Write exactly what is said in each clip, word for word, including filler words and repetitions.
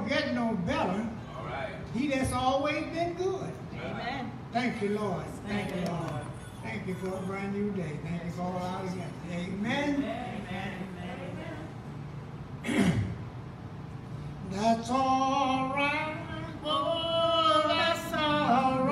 don't get no better. All right. He that's always been good. Amen. Thank you, Lord. Thank, Thank you, you, Lord. Lord. Thank you for a brand new day. Thank you for all our again. Amen. Amen. That's all right. Oh, that's all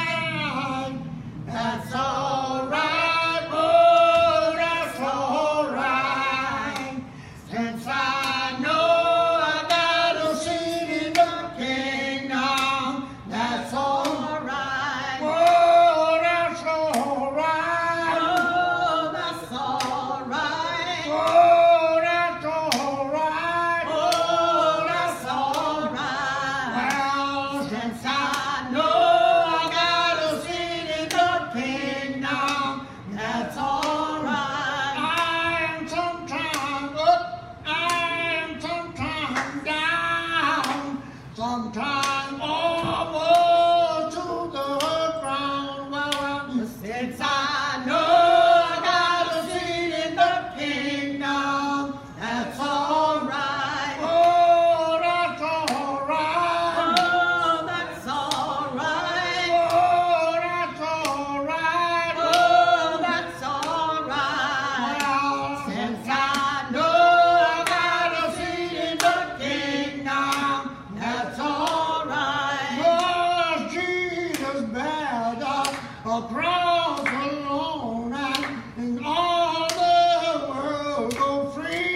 right. That's all right. Oh, that's all right. Since I know I got a seat in the kingdom, that's all right. Oh, that's all right. Oh, that's all right. Oh, that's all right. Oh, that's all right. Well, since I know I got a seat in the kingdom, that's all right. I am sometimes up, I am sometimes down, sometimes almost to the ground. Well, since I know I got a seat in the kingdom, that's all right. Oh, that's all right. Oh, that's all right. Oh, that's all right. Oh, that's all right. Well, since I know I got a seat in the kingdom, that's all right. Oh, Jesus bared up a cross alone, and all the world go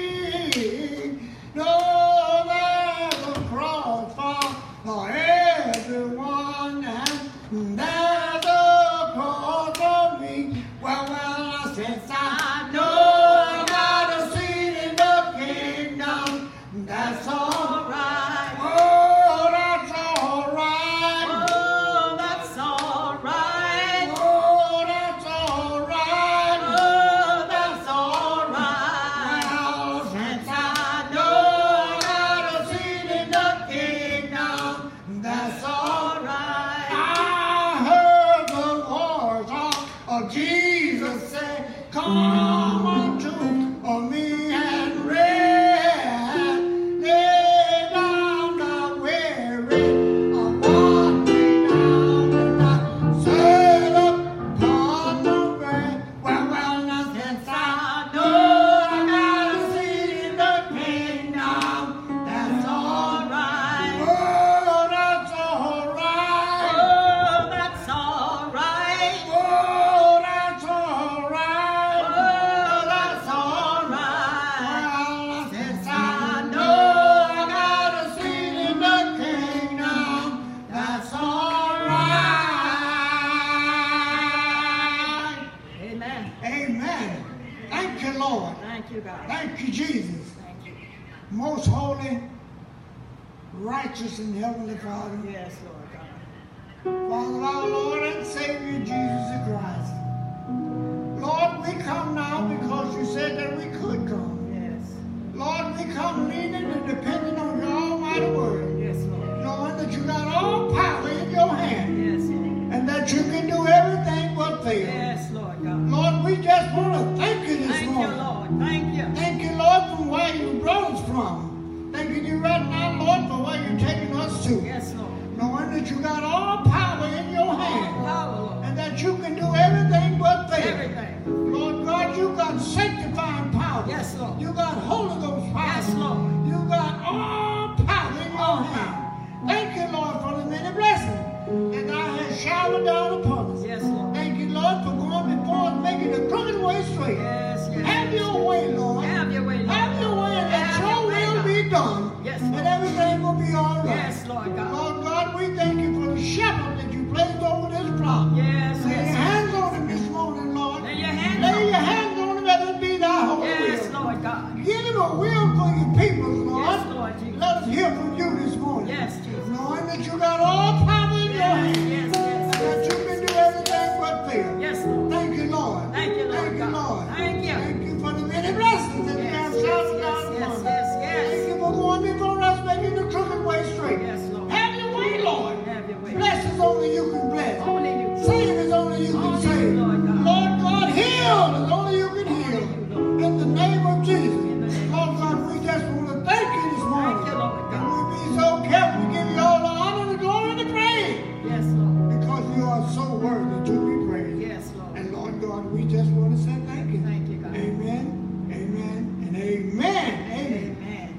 free. No, there's a cross for, for everyone, and there's a cross for me. Well, well, since I know I got a seat in the kingdom, that's all right. Oh, that's all right. Oh, that's all right. Oh, that's all right. Oh, that's all right. Well, since I know I got a seat in the kingdom, that's all right. I heard the voice of, of Jesus say, come unto me and rest. Lay down the weary of walking down the night. Set upon the way. Well, well, now since I know I got a seat in the kingdom, that's all right. Oh, that's all right. Oh, that's all right. Oh, that's all right. Oh, that's all right. Well, since I know I got a seat in the kingdom, that's all right. Amen. Amen. Thank you, Lord. Thank you, God. Thank you, Jesus. Thank you. Most holy, righteous, and heavenly Father. Yes, Lord God. Father, our Lord and Savior, Jesus Christ. Lord, we come now because you said that we could come. Yes. Lord, we come leaning and depending on your almighty word, Yes, Lord. knowing that you got all power in your hand Yes, Lord. and that you can do everything but fail. Yes, Lord God. Lord, we just want to thank you this Thank you, morning. Lord. Thank you. Thank you, Lord, from where you brought us from. Thanking you right now, Lord, for where you're taking us to. Yes, Lord. Knowing that you got all power in your hand Power, Lord. and that you can do everything but fail. Everything. Lord God, you got sanctifying power. Yes, Lord. You got Holy Ghost power. Yes, Lord. You got all power in your All hand. Thank you, Lord, for the many blessings that thou hast showered down upon us. Yes, Lord. Thank you, Lord, for going before us, making the crooked way straight. Yes, yes. Have your way, Lord. Have your way, Lord. Have your way, and let Have your your way, will God. be done. Yes, And Lord. everything will be all right. Yes, Lord God. Lord God, we thank you for the shepherd that you placed over this flock. Yes, Lay your yes. hands on him this morning, Lord. Lay your hands Lay on your him. hands on him, let it be thy holy Yes, will. Lord God. Give him a will for your people, Lord. Yes, Lord Jesus. Let us hear from you this morning. Yes, Jesus. Knowing that you got all power in your Yes, hand. yes, yes. That you can do everything but fail. Yes, Lord. Thank you, Lord. Thank you, Lord Thank you, God. Lord. Thank you. Thank you for the many blessings we just want to say thank you. Thank you, God. Amen, amen, and amen. Amen. Amen.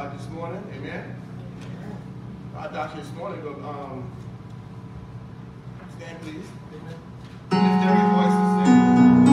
God this morning. Amen. Our doctor this morning will um, stand, please. Amen. Lift every voice and sing.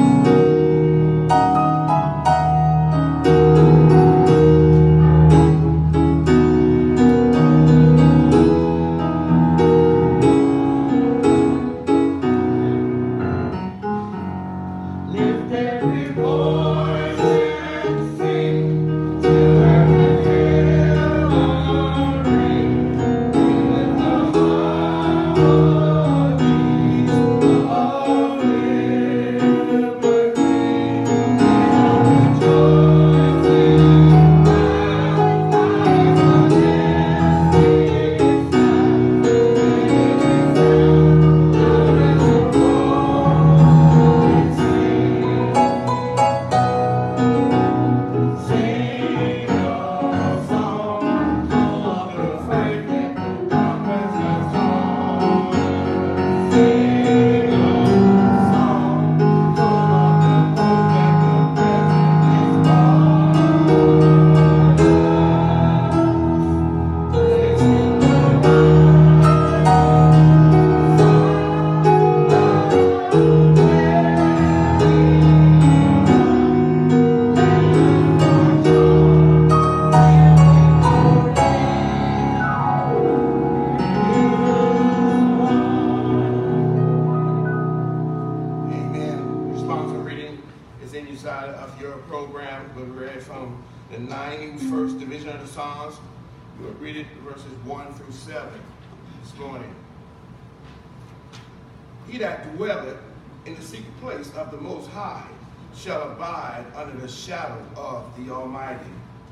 He that dwelleth in the secret place of the Most High shall abide under the shadow of the Almighty.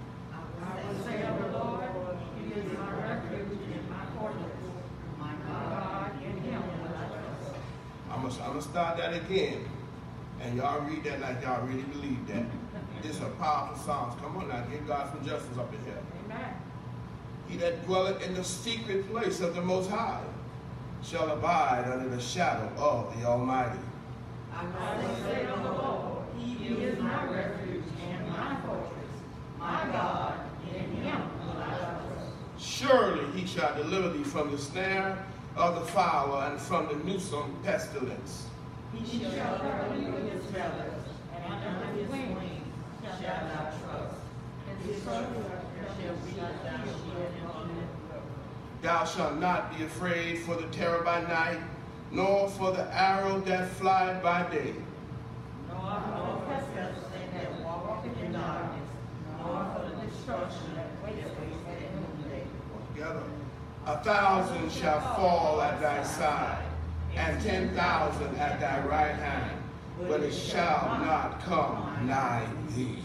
I will say of the Lord, He is my refuge and my fortress, my God, in Him will I trust. I'm going I'm to start that again, and y'all read that like y'all really believe that. This is a powerful Psalms. Come on now, give God some justice up in here. Amen. He that dwelleth in the secret place of the Most High shall abide under the shadow of the Almighty. I will say of the Lord, He is my refuge and my fortress, my God, in Him will I trust. Surely He shall deliver thee from the snare of the fowler and from the noisome pestilence. He shall cover thee with His feathers, and under His wings shall thou trust. And His shoulder shall be thy shield and honor. Thou shalt not be afraid for the terror by night, nor for the arrow that flieth by day. Nor for the pestilence that walketh in darkness, nor for the destruction that waiteth at noonday. Together. A thousand shall fall at thy side, and ten thousand at thy right hand, but it shall not come nigh thee.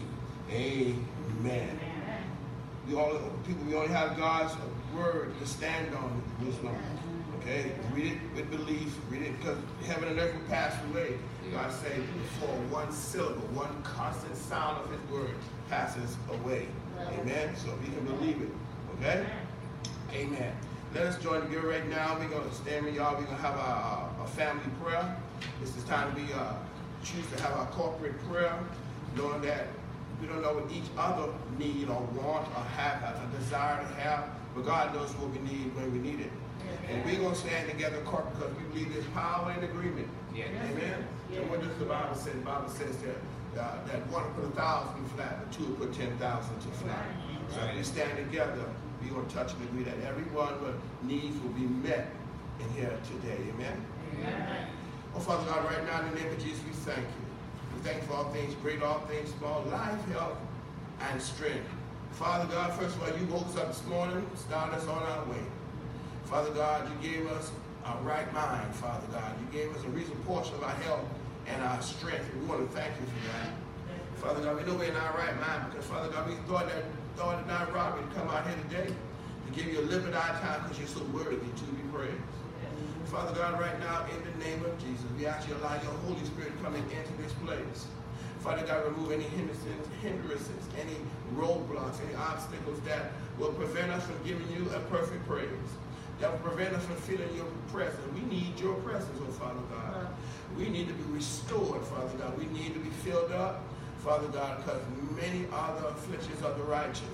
Amen. We only, people, we only have God's word to stand on in Jerusalem. Okay? Read it with belief. Read it because heaven and earth will pass away. God say for one syllable, one constant sound of His word passes away. Amen? So we can believe it. Okay? Amen. Let us join together right now. We're going to stand with y'all. We're going to have a, a family prayer. This is time to be uh, choose to have our corporate prayer, knowing that we don't know what each other need or want or have a desire to have, but God knows what we need when we need it. And we're going to stand together corporate because we believe there's power in agreement. Yeah. Amen? Yeah. And what does the Bible say? The Bible says that uh, that one will put a thousand to flat, but two will put ten thousand to flat. So if we stand together, we're going to touch and agree that everyone with needs will be met in here today. Amen? Amen. Oh, Father God, right now in the name of Jesus, we thank you. We thank you for all things great, all things small, life, health, and strength. Father God, first of all, you woke us up this morning, started us on our way. Father God, you gave us a right mind, Father God. You gave us a reasonable portion of our health and our strength. And we want to thank you for that. Father God, we know we're in our right mind because, Father God, we thought that thought it not robbery to come out here today to give you a little bit of our time because you're so worthy to be praised. Father God, right now, in the name of Jesus, we ask you to allow your Holy Spirit coming into this place. Father God, remove any hindrances, hindrances, any roadblocks, any obstacles that will prevent us from giving you a perfect praise. That will prevent us from feeling your presence. We need your presence, oh Father God. We need to be restored, Father God. We need to be filled up, Father God, because many are the afflictions of the righteous.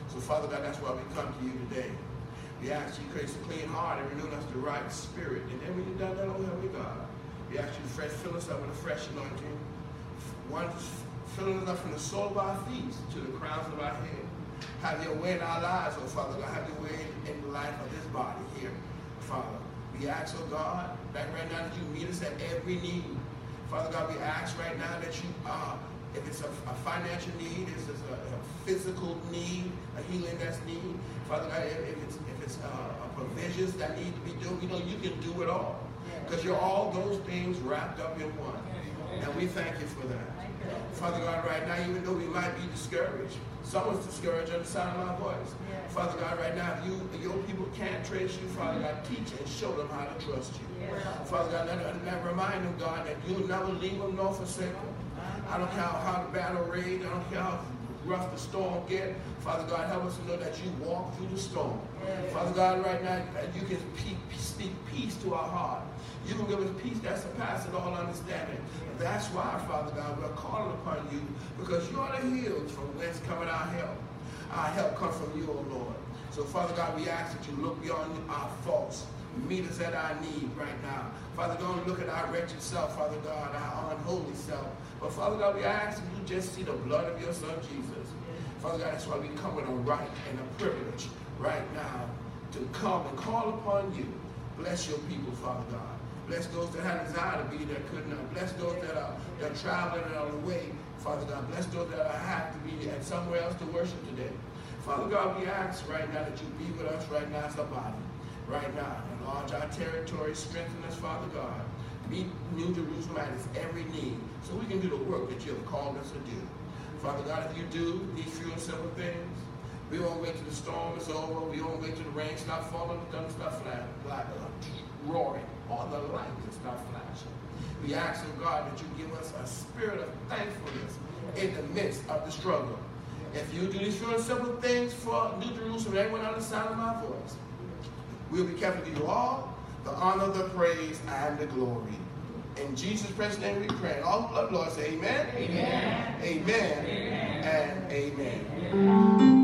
So, Father God, that's why we come to you today. We ask you to create a clean heart and renew us the right spirit. And then when you've done that, oh Heavenly God, we ask you to fresh, fill us up with a fresh anointing. One, filling us up from the sole of our feet to the crowns of our head. Have your way in our lives, oh Father God. Have your way in the life of this body here, Father. We ask, oh God, that right now that you meet us at every need. Father God, we ask right now that you, uh, if it's a, a financial need, if it's a, a physical need, a healing that's needed, Father God, if, if it's, if it's uh, a provisions that need to be done, you know you can do it all. Because you're all those things wrapped up in one. And we thank you for that. Father God, right now, even though we might be discouraged, someone's discouraged on the sound of my voice. Yes. Father God, right now, if you, your people can't trace you, Father God, teach and show them how to trust you. Yes. Father God, let, let remind them, God, that you'll never leave them nor forsake them. I don't care how the battle rage, I don't care how rough the storm get. Father God, help us to know that you walk through the storm. Yes. Father God, right now, that you can speak peace to our heart. You can give us peace that surpasses all understanding. That's why, Father God, we're calling upon you, because you are the hills from whence coming our help. Our help comes from you, O Lord. So, Father God, we ask that you look beyond our faults. Meet us at our need right now. Father God, look at our wretched self, Father God, our unholy self. But, Father God, we ask that you just see the blood of your Son, Jesus. Father God, that's why we come with a right and a privilege right now to come and call upon you. Bless your people, Father God. Bless those that have desire to be there, could not. Bless those that are, that are traveling and on the way, Father God. Bless those that are, have to be at somewhere else to worship today. Father God, we ask right now that you be with us right now as a body. Right now, enlarge our territory, strengthen us, Father God. Meet New Jerusalem at its every need, so we can do the work that you have called us to do. Father God, if you do these few and simple things, we won't wait till the storm is over. We won't wait till the rain stops falling, the thunder stops flat, like, uh, roaring, or the lightning stops flashing. We ask, oh God, that you give us a spirit of thankfulness in the midst of the struggle. If you do these few and simple things for New Jerusalem, everyone on the sound of my voice, we'll be careful to give you all the honor, the praise, and the glory. In Jesus' precious name we pray. And all who love the Lord say amen, amen, amen, amen, and amen. Amen.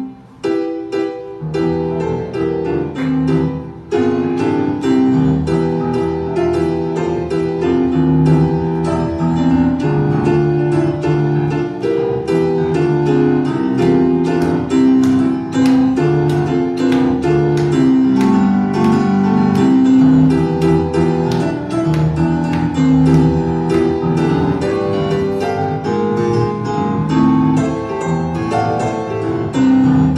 Thank you.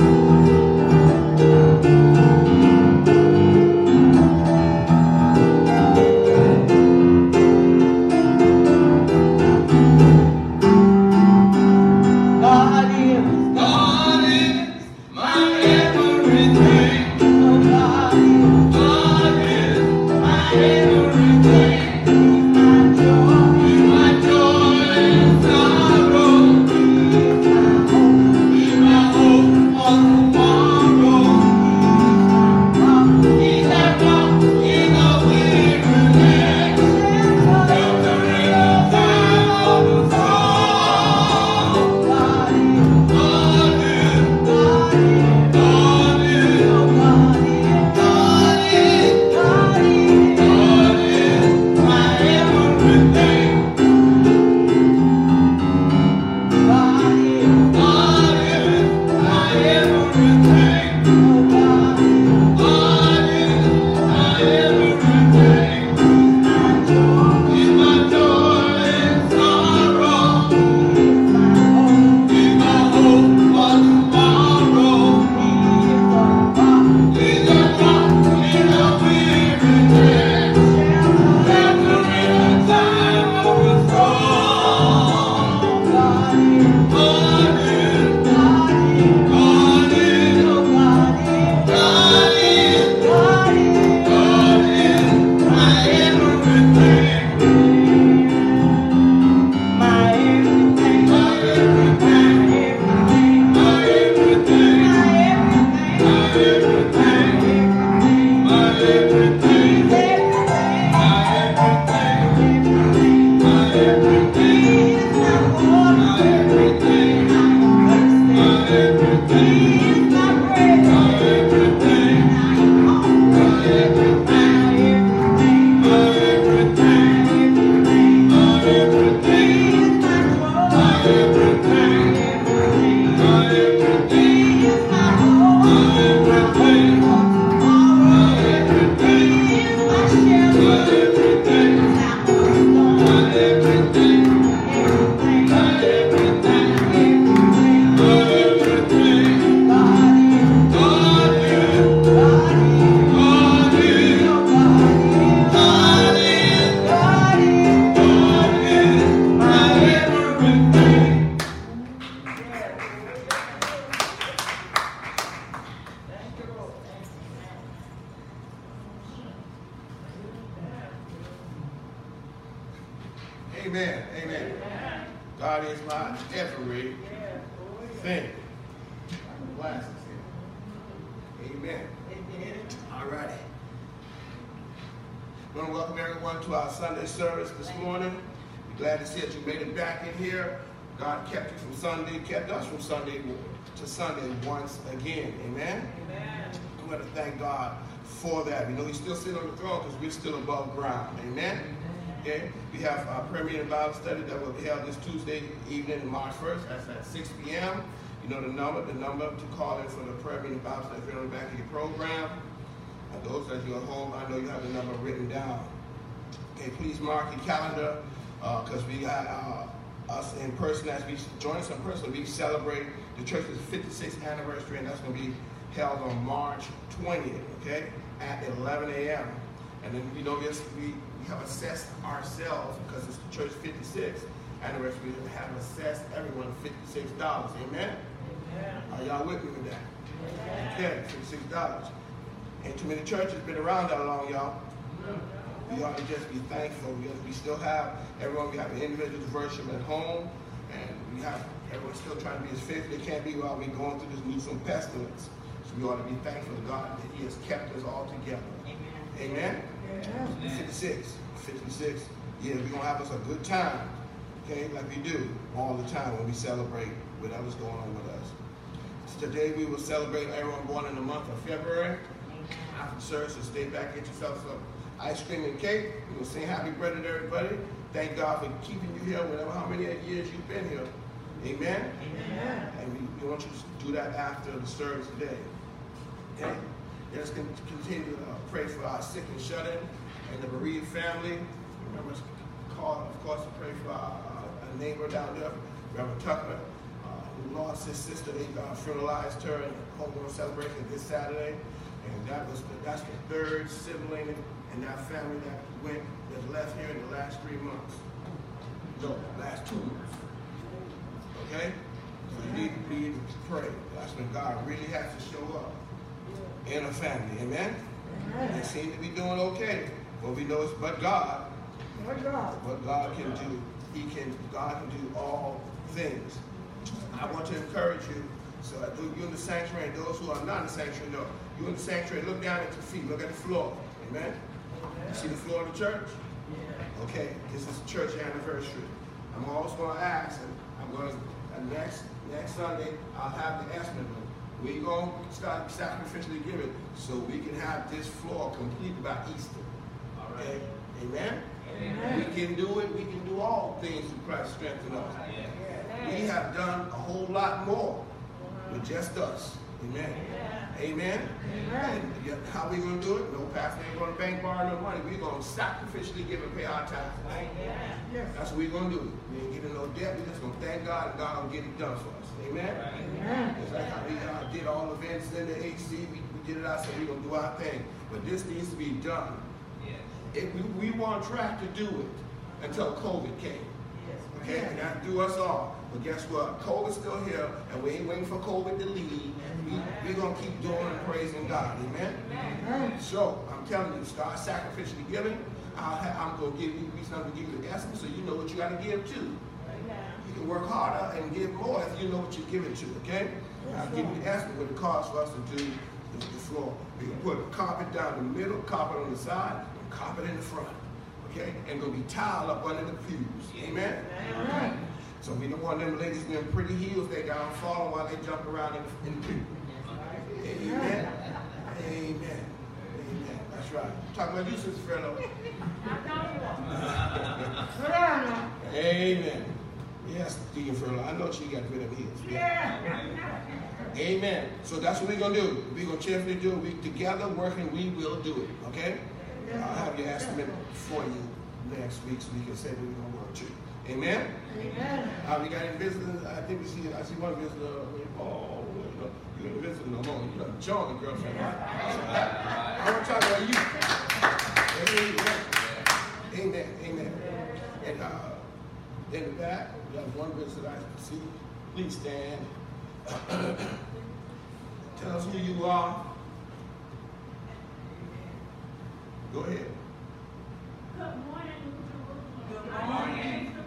Amen. Amen. God is my everything. Glasses here. Amen. All righty. I want to welcome everyone to our Sunday service this morning. We're glad to see that you made it back in here. God kept you from Sunday, kept us from Sunday to Sunday once again. Amen? Amen. I'm going to thank God for that. We know He's still sitting on the throne because we're still above ground. Amen? Okay? We have our prayer meeting Bible study that will be held this Tuesday evening, March first. That's at six p m You know the number, the number to call in for the prayer meeting Bible study is on the back of your program. And those that you're at home, I know you have the number written down. Okay, please mark your calendar because uh, we got uh, us in person as we join us in person. We celebrate the church's fifty-sixth anniversary, and that's going to be held on March twentieth, okay, at eleven a m And then we know this, we, we have assessed ourselves because it's the church's fifty-sixth anniversary. We have assessed everyone fifty-six dollars. Amen? Amen. Are y'all with me with that? Amen. Okay, fifty-six dollars. Ain't too many churches been around that long, y'all. We ought to just be thankful. We, we still have everyone. We have the individuals worship at home, and we have everyone still trying to be as faithful they can be while we're going through this gruesome pestilence. So we ought to be thankful to God that He has kept us all together. Amen. Amen. fifty-six, fifty-six. Yeah, we're gonna have us a good time. Okay, like we do all the time when we celebrate whatever's going on with us. So today we will celebrate everyone born in the month of February. After service, so stay back, get yourself some ice cream and cake. We will sing happy birthday to everybody. Thank God for keeping you here, whatever how many years you've been here. Amen? Amen. And we, we want you to do that after the service today. Okay? Let's continue to uh, pray for our sick and shut-in and the bereaved family. Remember, call, of course, to pray for our, uh, our neighbor down there, Reverend Tucker, uh, who lost his sister. They uh, funeralized her in the homegoing celebration this Saturday. And that was the, that's the third sibling in that family that went, that left here in the last three months. No, last two months. Okay? So you need to be able to pray. That's when God really has to show up in a family. Amen? Amen. They seem to be doing okay. What we know is but God. But God. What God can do. He can, God can do all things. I want to encourage you. So I do you in the sanctuary, and those who are not in the sanctuary know. You in the sanctuary, look down at your feet, look at the floor. Amen? Amen. You see the floor of the church? Yeah. Okay, this is church anniversary. I'm also going to ask, and I'm going to, uh, next next Sunday, I'll have the estimate. We're going to start sacrificially giving so we can have this floor completed by Easter. All right. Okay? Amen? Amen? We can do it. We can do all things through Christ strengthen us. Yeah. We have done a whole lot more with just us. Amen. Amen. Amen. And how we going to do it? No pastor ain't going to bank borrow no money. We're going to sacrificially give and pay our tithes. Yes. That's what we're going to do. We ain't getting no debt. We're just going to thank God, and God will get it done for us. Amen. Amen. It's like how we uh, did all the events in the H C. We, we did it ourselves. We're going to do our thing. But this needs to be done. Yes. It, we, we were on track to do it until COVID came. Yes. Okay? And that threw us off. But guess what? COVID's still here, and we ain't waiting for COVID to leave. We, we're going to keep doing and praising God. Amen? Amen? So, I'm telling you, start sacrificially giving. I'll have, I'm going to give you, I'm going to give you the estimate so you know what you got to give to. You can work harder and give more if you know what you're giving to, okay? I'll give you the estimate what it costs for us to do the, the floor. We can put carpet down the middle, carpet on the side, and carpet in the front, okay? And going to be tile up under the pews. Amen? Amen. So we don't want them ladies in them pretty heels they got on falling while they jump around in, in the pew. Amen. Amen. Amen. That's right. I'm talking about you, Sister Fairlow. Amen. Yes, Deacon Fairlow. I know she got rid of heels. Yeah. Amen. So that's what we're going to do. We're going to cheerfully do it. We together working, we will do it. Okay? I'll have your estimate for you next week so we can say we're going to work too. Amen? Amen. Uh, we got any visitors? I think we see, I see one visitor. Oh, you ain't visiting no more. You done joined the girlfriend, right? I want to talk about you. Amen. Amen. Amen. And uh, in the back, we have one visitor I see. Please stand. Tell us who you are. Go ahead. Good morning. Good morning.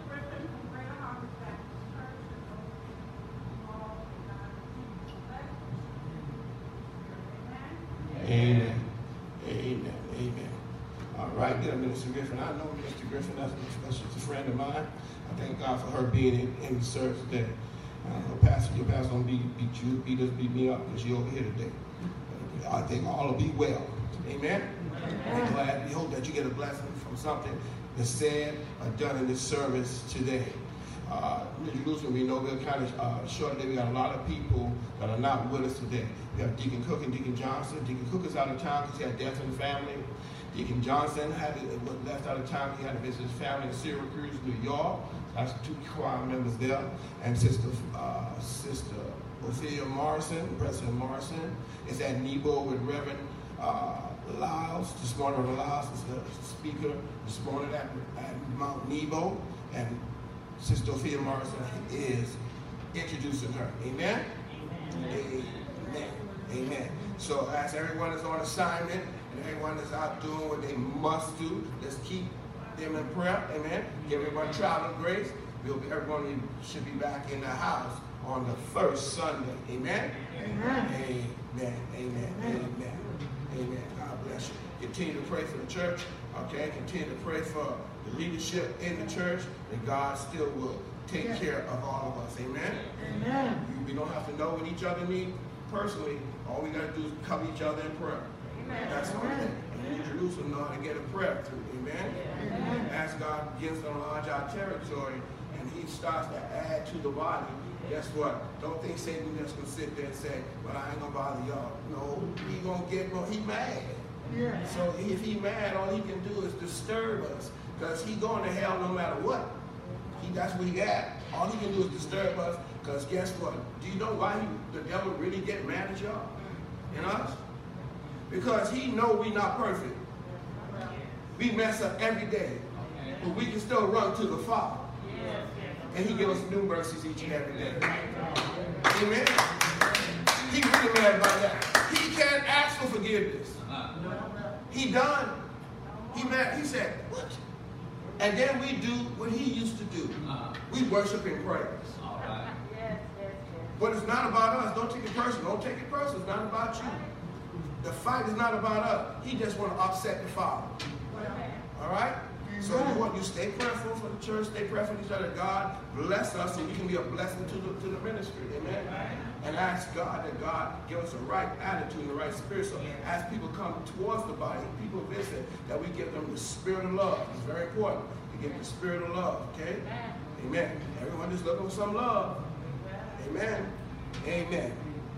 there, Minister Griffin. I know Mister Griffin. That's, that's just a friend of mine. I thank God for her being in, in the service today. Uh, pastor, your pastor don't beat, beat you, beat us, beat me up because you're over here today. But I think all will be well. Amen? I'm glad, we hope that you get a blessing from something that's said or done in this service today. Uh, in Jerusalem, we know we're kind of uh, short today. We got a lot of people that are not with us today. We have Deacon Cook and Deacon Johnson. Deacon Cook is out of town because he had death in the family. Deacon Johnson had to, left out of town. He had to visit his family in Syracuse, New York. That's two choir members there. And Sister uh, Sister Ophelia Morrison, President Morrison, is at Nebo with Reverend uh, Lyles. This morning, Reverend Lyles is the speaker this morning at, at Mount Nebo. And Sister Ophelia Morrison is introducing her. Amen? Amen. Amen. Amen. So as everyone is on assignment and everyone is out doing what they must do, let's keep them in prayer. Amen. Give everyone traveling grace. We'll be, everyone should be back in the house on the first Sunday. Amen. Amen. Amen. Amen. Amen. Amen. God bless you. Continue to pray for the church. Okay. Continue to pray for the leadership in the church, and God still will take yeah. care of all of us. Amen? Amen. We don't have to know what each other need personally. All we got to do is cover each other in prayer. Amen. That's all that. And in Jerusalem, know how to get a prayer through. Amen? Amen. As God begins to enlarge our territory, and he starts to add to the body, guess what? Don't think Satan just going to sit there and say, well, I ain't going to bother y'all. No, he going to get, well, he mad. Yeah. So if he mad, all he can do is disturb us. Because he going to hell no matter what. He, that's what he got. All he can do is disturb us. Because guess what? Do you know why he, the devil really get mad at y'all? And us? Because he know we not perfect. We mess up every day. But we can still run to the Father. And he gives us new mercies each and every day. Amen? He really mad about that. He can't ask for forgiveness. He done. He mad. He said, what? And then we do what he used to do. Uh-huh. We worship in praise. All right. Yes, yes, yes. But it's not about us. Don't take it personal. Don't take it personal. It's not about you. The fight is not about us. He just want to upset the Father. All right? So you want you stay prayerful for the church, stay prayerful for each other. God bless us so we can be a blessing to the, to the ministry. Amen? And ask God that God give us the right attitude and the right spirit. So as people come towards the body, people visit, that we give them the spirit of love. It's very important to give the spirit of love. Okay? Amen. Everyone is looking for some love. Amen. Amen.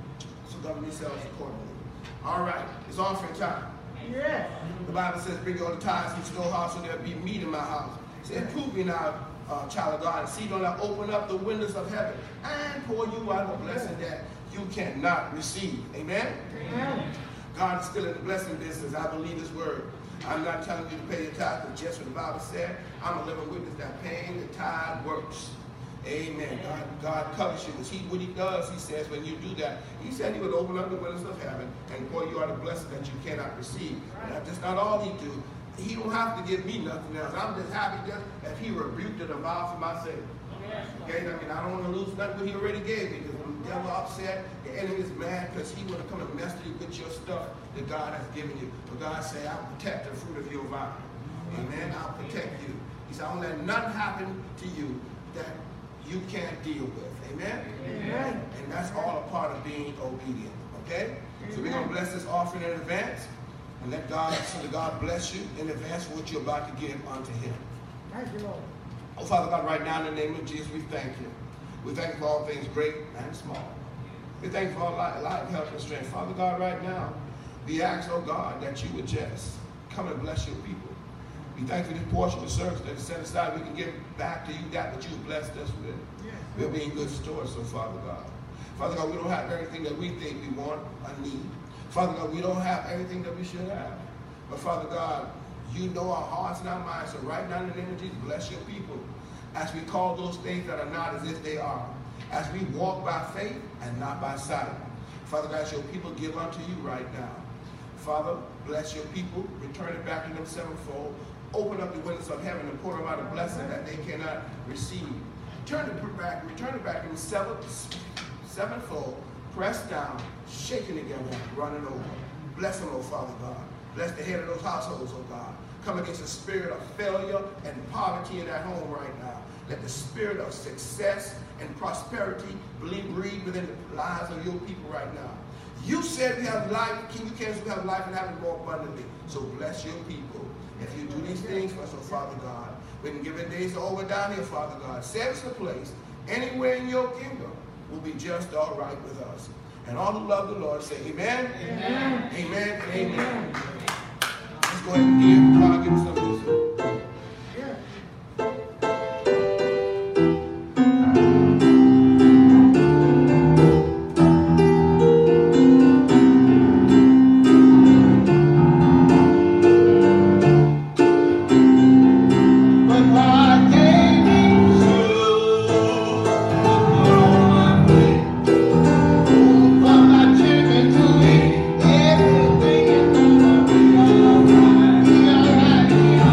So govern yourselves accordingly. All right. It's offering time. Yeah. The Bible says, bring all the tithes into your house so there'll be meat in my house. It says, prove me now, uh, child of God, and see, don't I open up the windows of heaven and pour you out a blessing that you cannot receive. Amen? Amen. God is still in the blessing business. I believe his word. I'm not telling you to pay your tithe, but just what the Bible said. I'm a living witness that paying the tithe works. Amen. God, God covers you. Because he, what he does, he says, when you do that, he said he would open up the windows of heaven and pour you out a blessing that you cannot receive. And that's not all he do. He don't have to give me nothing else. I'm just happy just that he rebuked and avowed for my sake. Okay, I mean, I don't want to lose nothing what he already gave me. Because when the devil upset, the enemy is mad because he want to come and mess with you with your stuff that God has given you. But God said, I'll protect the fruit of your vine. Amen. I'll protect you. He said, I won't let nothing happen to you that you can't deal with. Amen? Amen. And that's all a part of being obedient. Okay? Amen. So we're going to bless this offering in advance. And let God, so that God bless you in advance for what you're about to give unto him. Thank you, Lord. Oh, Father God, right now in the name of Jesus, we thank you. We thank you for all things great and small. We thank you for all life, life, health, and strength. Father God, right now, we ask, oh God, that you would just come and bless your people. We thank you for this portion of the service that is set aside. We can give back to you that which you blessed us with. Yes. We'll be in good stores, so Father God. Father God, we don't have everything that we think we want or need. Father God, we don't have everything that we should have. But Father God, you know our hearts and our minds. So right now in the name of Jesus, bless your people. As we call those things that are not as if they are. As we walk by faith and not by sight. Father God, as your people give unto you right now. Father, bless your people. Return it back to them sevenfold. Open up the windows of heaven and pour them out a blessing that they cannot receive. Turn it back, return it back in seven, sevenfold, pressed down, shaking together, running over. Bless them, oh Father God. Bless the head of those households, oh God. Come against the spirit of failure and poverty in that home right now. Let the spirit of success and prosperity breathe within the lives of your people right now. You said we have life, King of Kings, we have life and have it more abundantly. So bless your people. If you do these things for us, oh Father God, we can give it days over down here, Father God. Set us a place anywhere in your kingdom will be just all right with us. And all who love the Lord say amen, amen, amen, and amen. Let's go ahead and give God give us some music. Yeah. Yeah.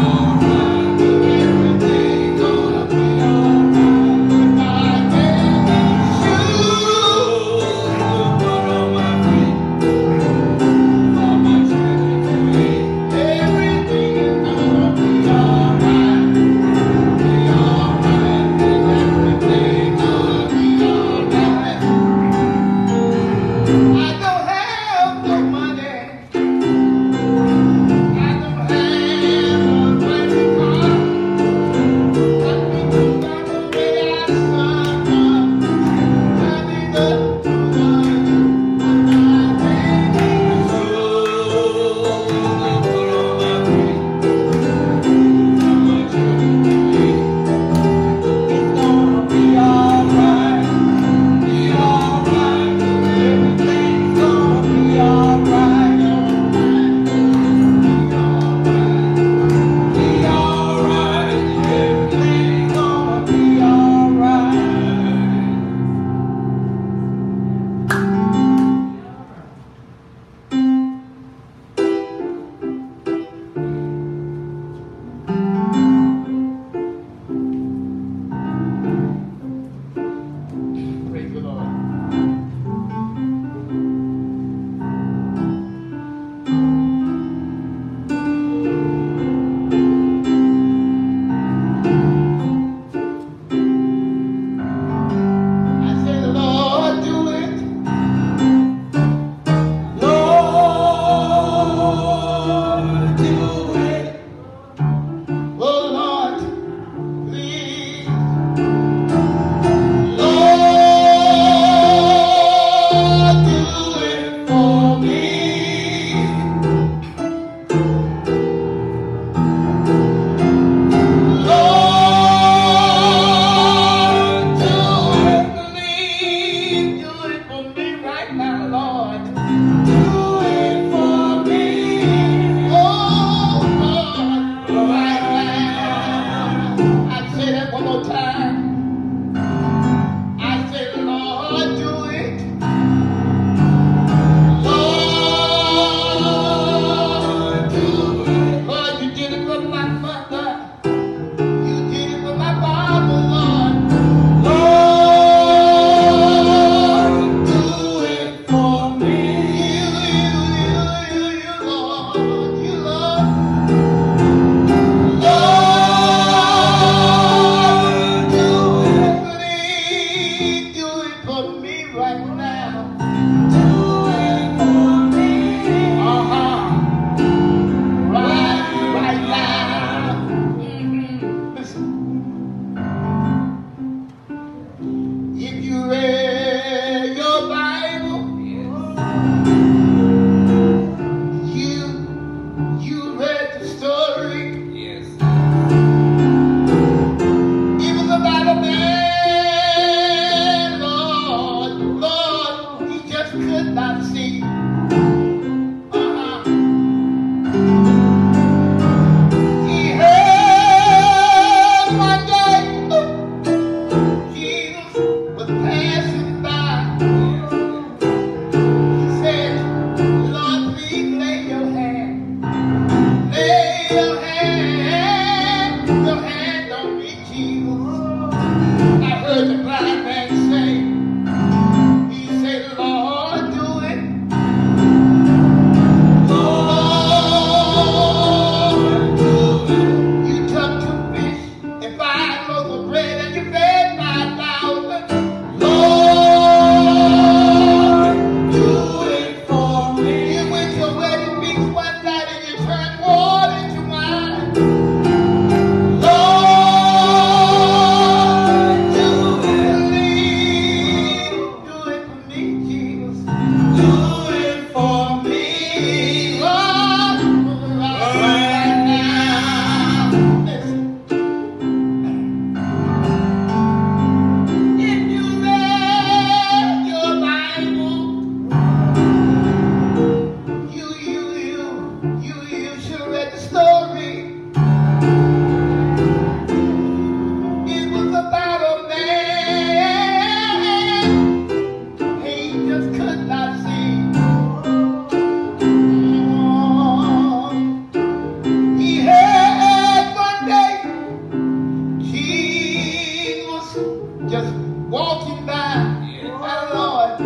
just walking by. Oh, Lord.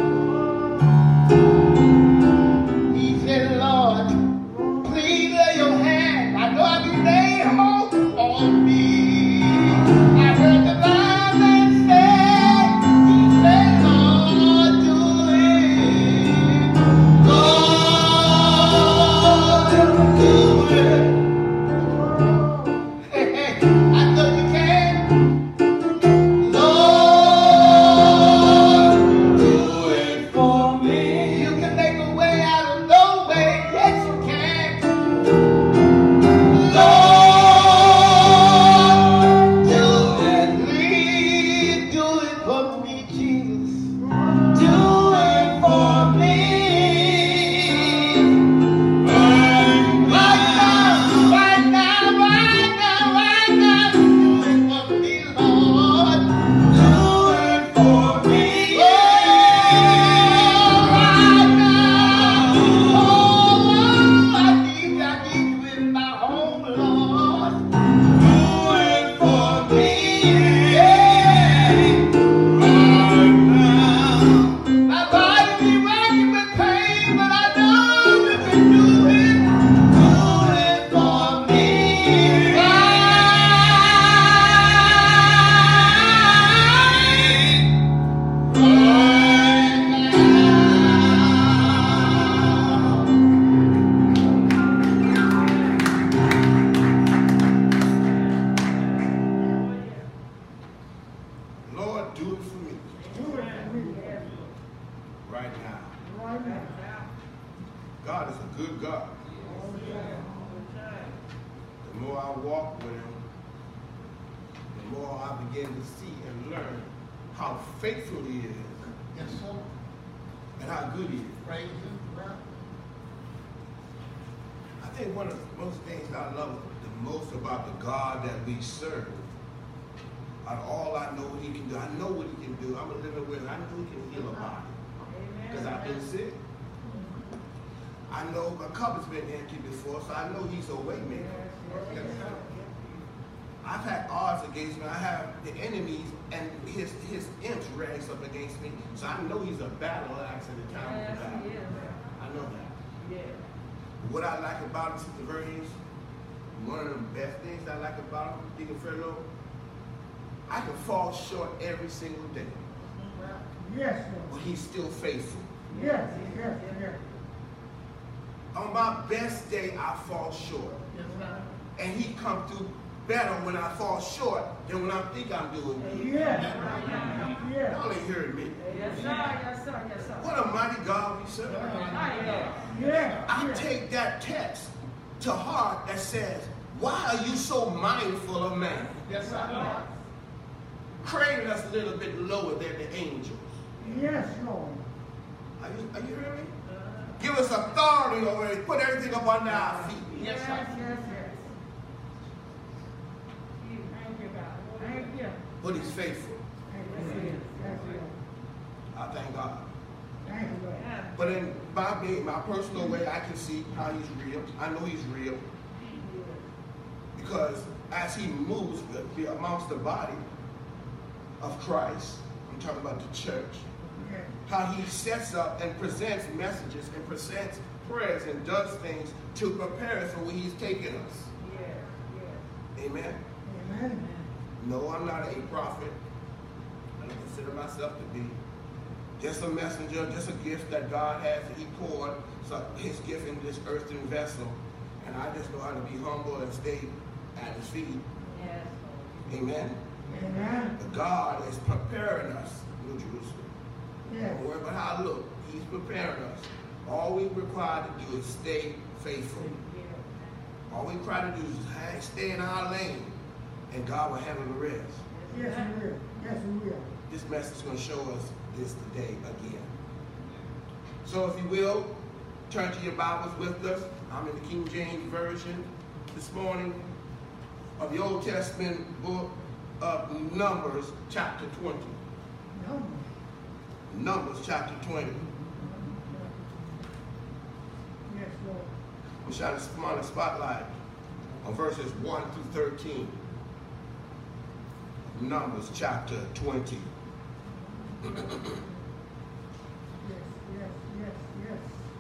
He said, Lord, please lay your hand. I know I can lay hold on me. I heard the blind man say, he said, Lord, do it. Lord, do it. Hey, hey, I know you can. Lord, do it for me. You can make a way out of no way. Yes, you can. Lord, do it. Please do it for me, Jesus. Do it for me. Right now, right now, right now, right now. Do it for me, Lord. Do it for me. Oh, right now. Oh, I need, I need you in my home, Lord. Do it for me. Yeah. Right now. My body be racking with pain, but I know you can do it. Do it for me. Right. Right now. Lord, do it for me. Right now. God is a good God. The more I walk with him, the more I begin to see and learn how faithful he is. Yes, sir. And how good he is. Praise him. I think one of the most things I love the most about the God that we serve, out of all I know what he can do, I know what he can do. I'm a living witness. I know he can heal a body. Because I've been sick. I know my cup has been empty before, so I know he's a way maker. I've had odds against me. I have the enemies and his his imps raised up against me, so I know he's a battle axe in the time of the battle. I know that. What I like about him, Sister Vernice, one of the best things I like about him, Deacon Fredo, I can fall short every single day. Yes, But he's still faithful. yes, yes, yes. On my best day, I fall short. And he come through better when I fall short than when I think I'm doing good. Yes, yes. Y'all ain't hearing me. Yes, sir, yes, sir, yes, sir. What a mighty God we serve. Yes, I yes. take that text to heart that says, why are you so mindful of man? Yes, I Creating us a little bit lower than the angels. Yes, Lord. Are you, are you hearing me? Give us authority over it. Put everything up under our feet. Yes, yes, yes. Thank you, God. Thank you. But he's faithful. Thank you. Yes, Lord. I thank God. Thank you, Lord. But in my, my personal way, I can see how he's real. I know he's real. Because as he moves amongst the body of Christ, I'm talking about the church, Yes. how he sets up and presents messages and presents prayers and does things to prepare us for where he's taking us. Yes, yes. Amen? Amen. No, I'm not a prophet. I don't consider myself to be. Just a messenger, just a gift that God has that he poured, so his gift in this earthen vessel. And I just know how to be humble and stay at his feet. Yes, Amen? Amen. But God is preparing us, New Jerusalem. Yes. Don't worry about how I look. He's preparing us. All we require to do is stay faithful. All we try to do is hang, stay in our lane, and God will handle the rest. Yes, He will. Yes, He will. This message is going to show us this today again. So if you will, turn to your Bibles with us. I'm in the King James Version this morning of the Old Testament book of Numbers, chapter twenty. No. Numbers, chapter twenty. Yes, Lord. I'm shining on the spotlight on verses one through thirteen. Numbers chapter twenty. Yes, yes, yes, yes.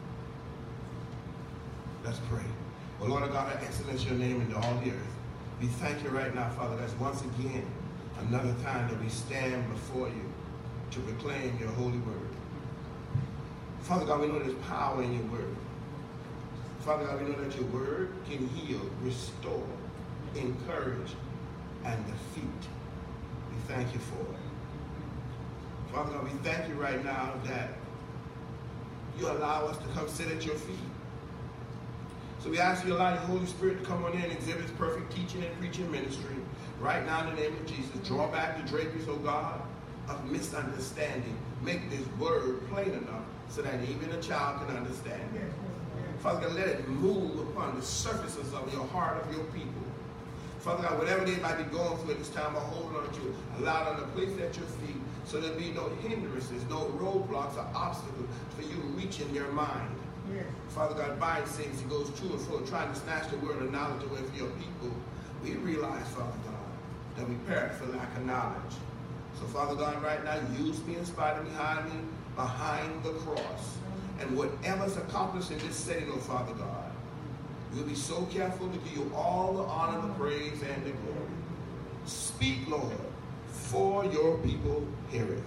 Let's pray. Well, Lord God, I excellence your name into all the earth. We thank you right now, Father, that's once again another time that we stand before you to proclaim your holy word. Father God, we know there's power in your word. Father God, we know that your word can heal, restore, encourage, and defeat. We thank you for it. Father God, we thank you right now that you allow us to come sit at your feet. So we ask you to allow your Holy Spirit to come on in and exhibit his perfect teaching and preaching ministry. Right now in the name of Jesus, draw back the draperies, oh God, of misunderstanding. Make this word plain enough so that even a child can understand it. Father God, let it move upon the surfaces of your heart of your people. Father God, whatever they might be going through at this time, I hold on to you. Allow them to place at your feet so there be no hindrances, no roadblocks or obstacles for you reaching your mind. Yes. Father God, bind Satan as he goes to and fro, trying to snatch the word of knowledge away from your people. We realize, Father God, that we perish for lack of knowledge. So, Father God, right now, use me in spite of me, hide me behind the cross. And whatever's accomplished in this setting, oh Father God, we'll be so careful to give you all the honor, the praise, and the glory. Speak, Lord, for your people heareth.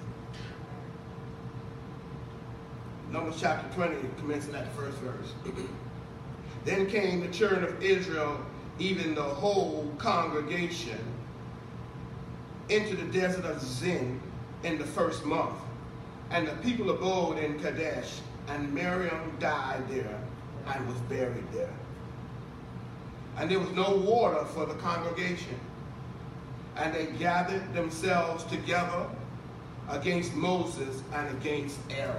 Numbers chapter twenty, commencing at the first verse. Then came the children of Israel, even the whole congregation, into the desert of Zin in the first month. And the people abode in Kadesh, and Miriam died there and was buried there. And there was no water for the congregation. And they gathered themselves together against Moses and against Aaron.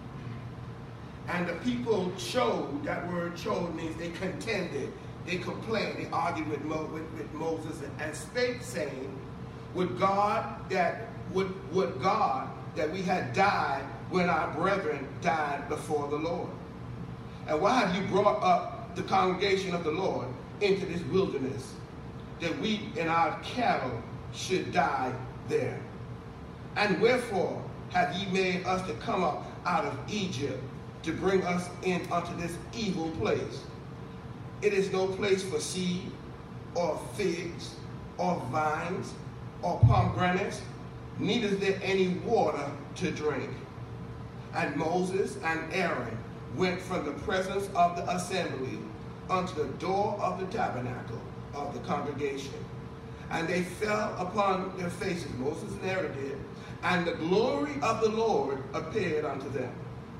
And the people showed, that word showed means they contended, they complained, they argued with, Mo, with, with Moses and, and spake, saying, would God that would, would God that we had died when our brethren died before the Lord? And why have you brought up the congregation of the Lord into this wilderness, that we and our cattle should die there? And wherefore have ye made us to come up out of Egypt to bring us in unto this evil place? It is no place for seed, or figs, or vines, or pomegranates, neither is there any water to drink. And Moses and Aaron went from the presence of the assembly unto the door of the tabernacle of the congregation. And they fell upon their faces, Moses and Aaron did, and the glory of the Lord appeared unto them.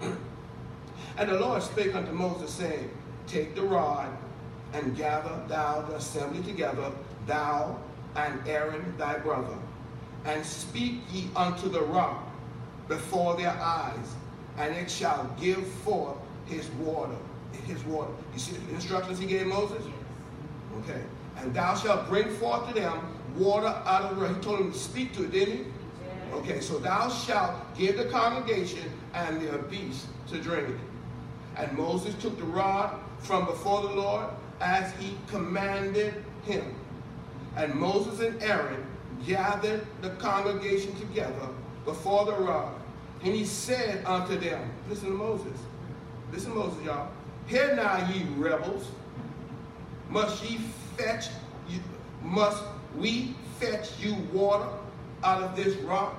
And the Lord spake unto Moses, saying, take the rod, and gather thou the assembly together, thou and Aaron thy brother, and speak ye unto the rock before their eyes, and it shall give forth his water. His water. You see the instructions he gave Moses? Okay. And thou shalt bring forth to them water out of the rock. He told him to speak to it, didn't he? Okay, so thou shalt give the congregation and their beasts to drink. And Moses took the rod from before the Lord as he commanded him. And Moses and Aaron gathered the congregation together before the rock. And he said unto them, listen to Moses. Listen to Moses, y'all. Hear now, ye rebels. Must ye fetch, you, must we fetch you water out of this rock?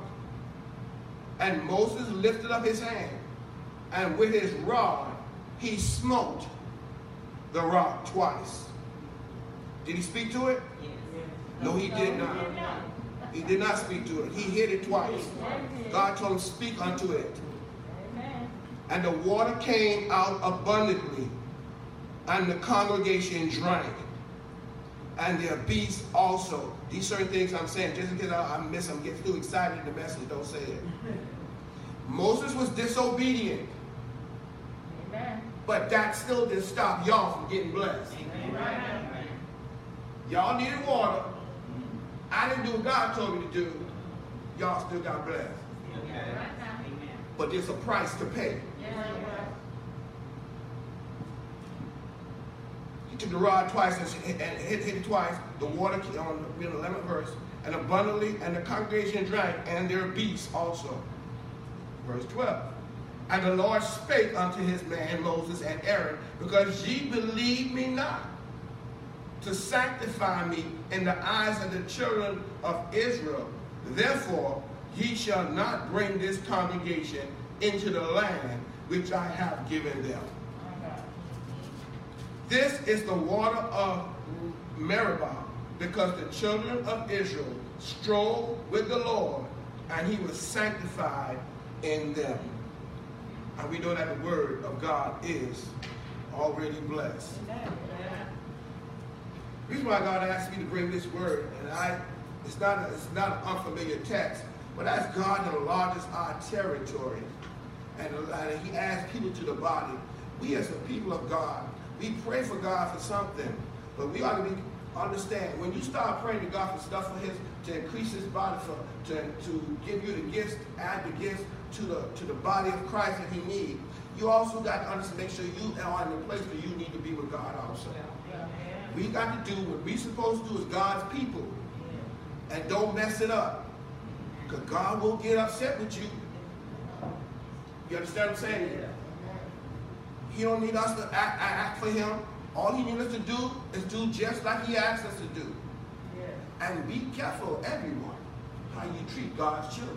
And Moses lifted up his hand, and with his rod he smote the rock twice. Did he speak to it? Yes. No, he did not. He did not speak to it. He hit it twice. God told him, speak unto it. And the water came out abundantly, and the congregation drank, and their beasts also. These certain things I'm saying, just in case I, I miss them, get too excited in the message, don't say it. Moses was disobedient. Amen. But that still didn't stop y'all from getting blessed. Amen. Y'all needed water. I didn't do what God told me to do. Y'all still got blessed. Okay. But there's a price to pay. He took the rod twice and hit, hit it twice. The water, on the eleventh verse, and abundantly, and the congregation drank, and their beasts also. Verse twelve. And the Lord spake unto his man Moses and Aaron, because ye believe me not, to sanctify me in the eyes of the children of Israel. Therefore ye shall not bring this congregation into the land which I have given them. This is the water of Meribah, because the children of Israel strove with the Lord, and he was sanctified in them. And we know that the word of God is already blessed. The reason why God asked me to bring this word, and I, it's not, a, it's not an unfamiliar text, but as God enlarges our territory, and, and he adds people to the body, we as the people of God, we pray for God for something, but we ought to be, understand, when you start praying to God for stuff for his, to increase his body, for, to, to give you the gifts, add the gifts to the, to the body of Christ that he needs, you also got to understand, make sure you are in the place where you need to be with God also. We got to do what we're supposed to do as God's people, and don't mess it up, because God will get upset with you. You understand what I'm saying? He don't need us to act, act for him. All he needs us to do is do just like he asks us to do. And be careful, everyone, how you treat God's children.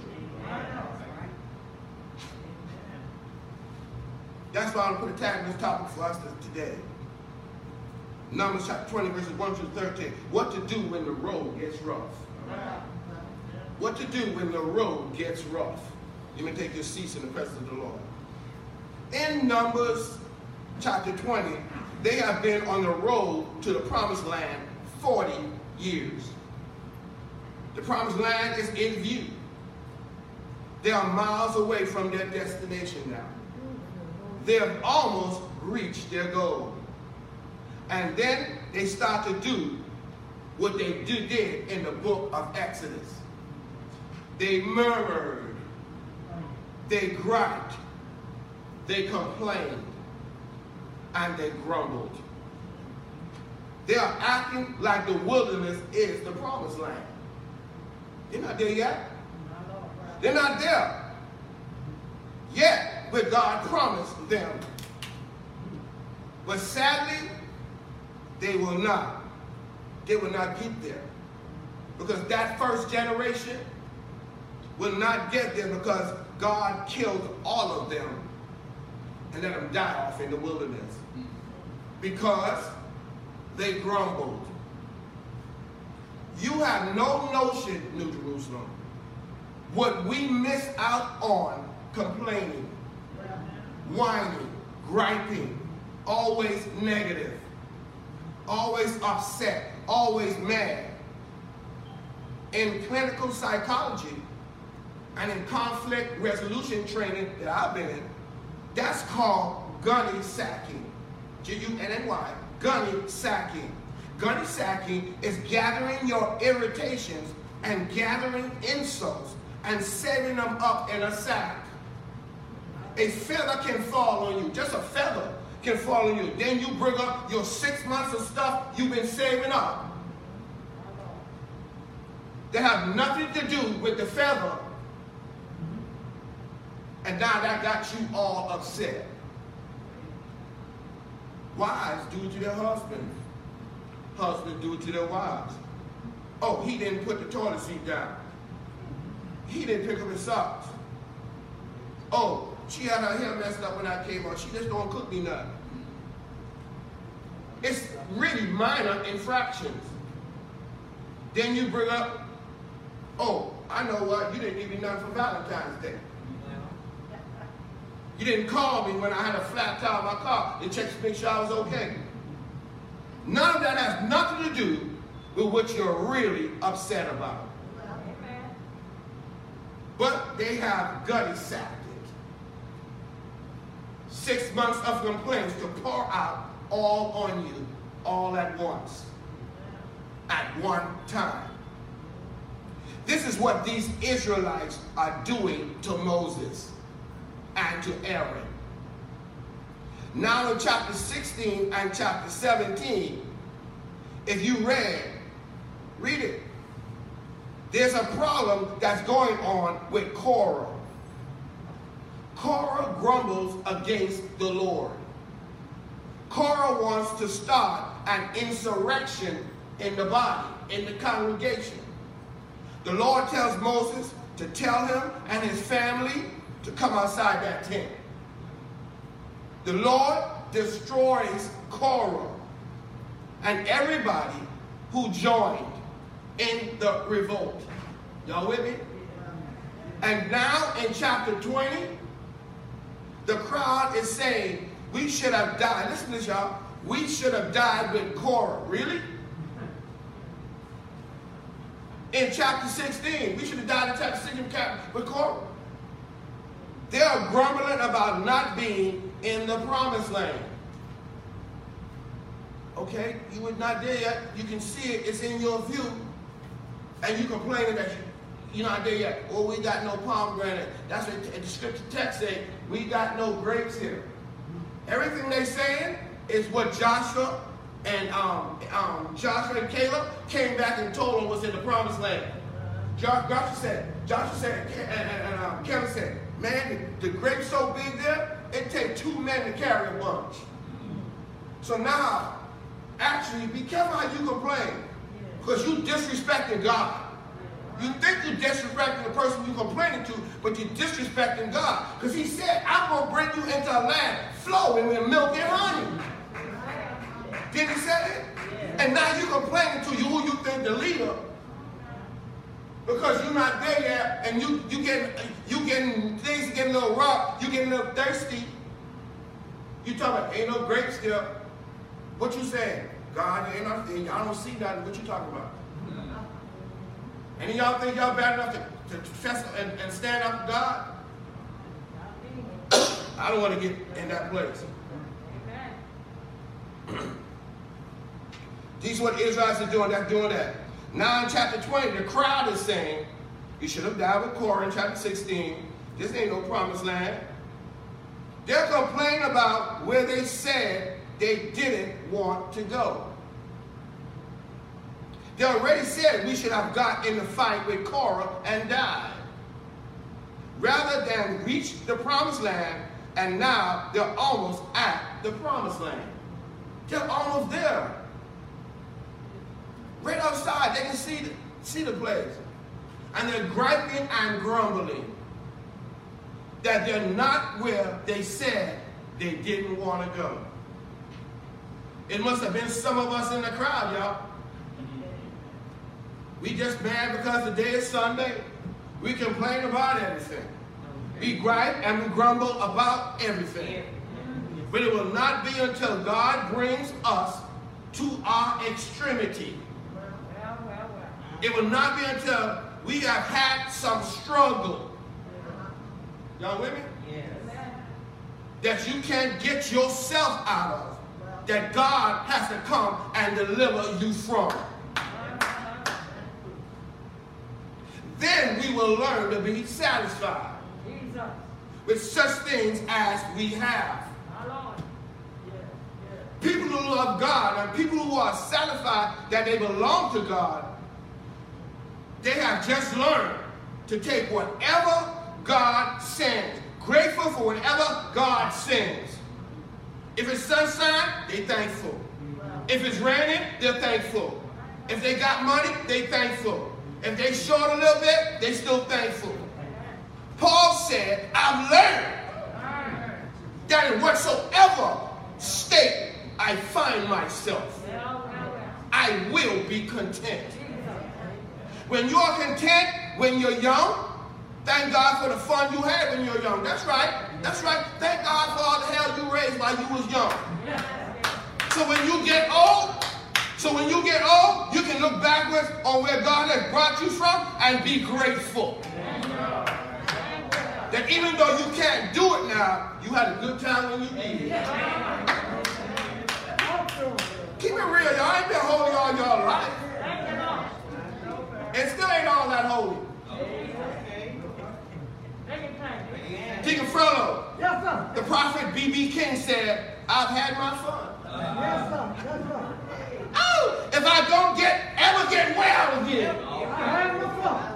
That's why I'm going to put a tag on this topic for us today. Numbers chapter twenty, verses one through thirteen. What to do when the road gets rough. What to do when the road gets rough. You may take your seats in the presence of the Lord. In Numbers chapter twenty, they have been on the road to the promised land forty years. The promised land is in view. They are miles away from their destination now. They have almost reached their goal. And then they start to do what they do, did in the book of Exodus. They murmured. They griped. They complained. And they grumbled. They are acting like the wilderness is the promised land. They're not there yet. They're not there yet, but God promised them. But sadly, they will not. They will not get there. Because that first generation will not get there, because God killed all of them and let them die off in the wilderness. Because they grumbled. You have no notion, New Jerusalem, what we miss out on complaining, whining, griping, always negative, always upset, always mad. In clinical psychology and in conflict resolution training that I've been in, that's called gunny sacking. G U N N Y, gunny sacking. Gunny sacking is gathering your irritations and gathering insults and setting them up in a sack. A feather can fall on you, just a feather can fall on you. Then you bring up your six months of stuff you've been saving up. They have nothing to do with the feather. And now that got you all upset. Wives do it to their husbands. Husbands do it to their wives. Oh, he didn't put the toilet seat down. He didn't pick up his socks. Oh, she had her hair messed up when I came on. She just don't cook me nothing. It's really minor infractions. Then you bring up, oh, I know what, you didn't give me nothing for Valentine's Day. You didn't call me when I had a flat tire in my car and check to make sure I was okay. None of that has nothing to do with what you're really upset about. But they have gutty sacked it. Six months of complaints to pour out all on you, all at once, at one time. This is what these Israelites are doing to Moses and to Aaron. Now in chapter sixteen and chapter seventeen, if you read, read it. there's a problem that's going on with Korah. Korah grumbles against the Lord. Korah wants to start an insurrection in the body, in the congregation. The Lord tells Moses to tell him and his family to come outside that tent. The Lord destroys Korah and everybody who joined in the revolt. Y'all with me? And now in chapter twenty, the crowd is saying, we should have died. Listen to this, y'all. We should have died with Korah. Really? In chapter sixteen, we should have died in chapter sixteen with Korah. They are grumbling about not being in the promised land. Okay, you were not there yet. You can see it. It's in your view. And you complaining that you, you're not there yet. Oh, we got no pomegranate. That's what the scripture text says. We got no grapes here. Everything they saying is what Joshua and um, um, Joshua and Caleb came back and told them was in the promised land. Joshua said, Joshua said, and, and, and um, Caleb said, man, the, the grapes so big there, it takes two men to carry a bunch. So now, actually, be careful how you complain, because you disrespecting God. You think you're disrespecting the person you're complaining to, but you're disrespecting God. Because he said, I'm going to bring you into a land flowing with milk and honey. Didn't he say it? And now you're complaining to you who you think the leader, because you're not there yet, and you you getting you getting things getting a little rough, you getting a little thirsty. You talking about ain't no grapes there. What you saying? God, ain't nothing. I don't see nothing. What you talking about? Any of y'all think y'all bad enough to, to fess and, and stand up to God? I don't want to get in that place. These are what the Israelites are doing. They're doing that. Now in chapter twenty, the crowd is saying, you should have died with Korah in chapter sixteen. This ain't no promised land. They're complaining about where they said they didn't want to go. They already said we should have got in the fight with Korah and died, rather than reach the promised land, and now they're almost at the promised land. They're almost there. Right outside, they can see the, see the place. And they're griping and grumbling that they're not where they said they didn't want to go. It must have been some of us in the crowd, y'all. We just mad because the day is Sunday. We complain about everything. We gripe and we grumble about everything. But it will not be until God brings us to our extremity. It will not be until we have had some struggle. Y'all with me? Yes. That you can't get yourself out of, that God has to come and deliver you from. Then we will learn to be satisfied with such things as we have. People who love God and people who are satisfied that they belong to God, they have just learned to take whatever God sends. Grateful for whatever God sends. If it's sunshine, they're thankful. If it's raining, they're thankful. If they got money, they're thankful. If they short a little bit, they're still thankful. Paul said, I've learned that in whatsoever state I find myself, I will be content. When you're content, when you're young, thank God for the fun you had when you were young. That's right. That's right. Thank God for all the hell you raised while you was young. So when you get old, so when you get old, you can look backwards on where God has brought you from and be grateful. That even though you can't do it now, you had a good time when you did. Keep it real, y'all. I ain't been holy all y'all life. It still ain't all that holy. Deacon Frollo, Yes, sir. the prophet B B King said, I've had my fun. Yes, sir. Yes, sir. Oh, if I don't get ever get well again. I had my fun.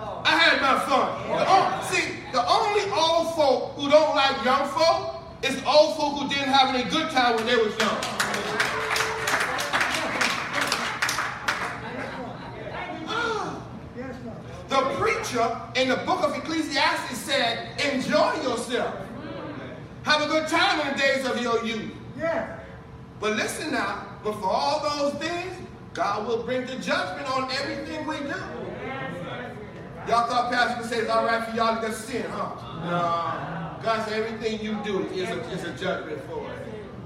not fun. The only, see, the only old folk who don't like young folk is old folk who didn't have any good time when they was young. The preacher in the book of Ecclesiastes said, enjoy yourself. Have a good time in the days of your youth. Yeah. But listen now, but for all those things, God will bring the judgment on everything we do. Y'all thought Pastor would say it's all right for y'all to just sin, huh? No. God said everything you do is a, is a judgment for it.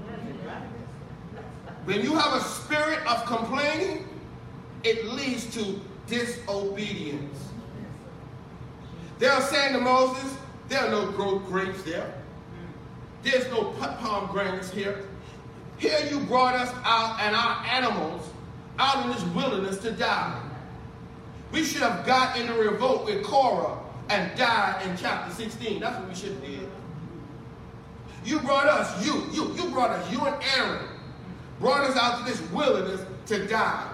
When you have a spirit of complaining, it leads to disobedience. They're saying to Moses, there are no grapes there. There's no pomegranates here. Here you brought us out and our animals out in this wilderness to die. We should have got in a revolt with Korah and died in chapter sixteen. That's what we should have did. You brought us, you, you, you brought us, you and Aaron, brought us out to this wilderness to die.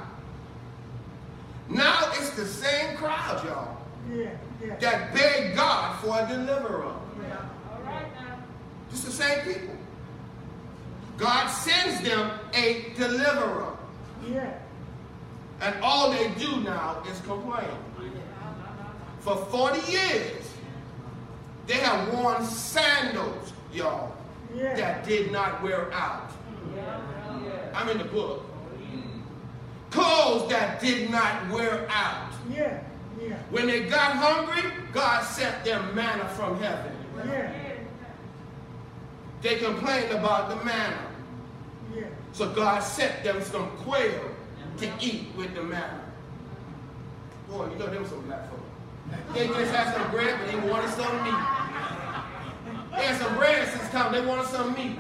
Now it's the same crowd, y'all, Yeah. Yeah. that begged God for a deliverer. Yeah. All right now. It's the same people. God sends them a deliverer. Yeah. And all they do now is complain. For forty years, they have worn sandals, y'all, Yeah. that did not wear out. I'm in the book. Clothes that did not wear out. Yeah. Yeah. When they got hungry, God sent them manna from heaven. Yeah. They complained about the manna. Yeah. So God sent them some quail to eat with the manna. Boy, you know them some black folk. They just had some bread, but they wanted some meat. They had some bread since time, they wanted some meat.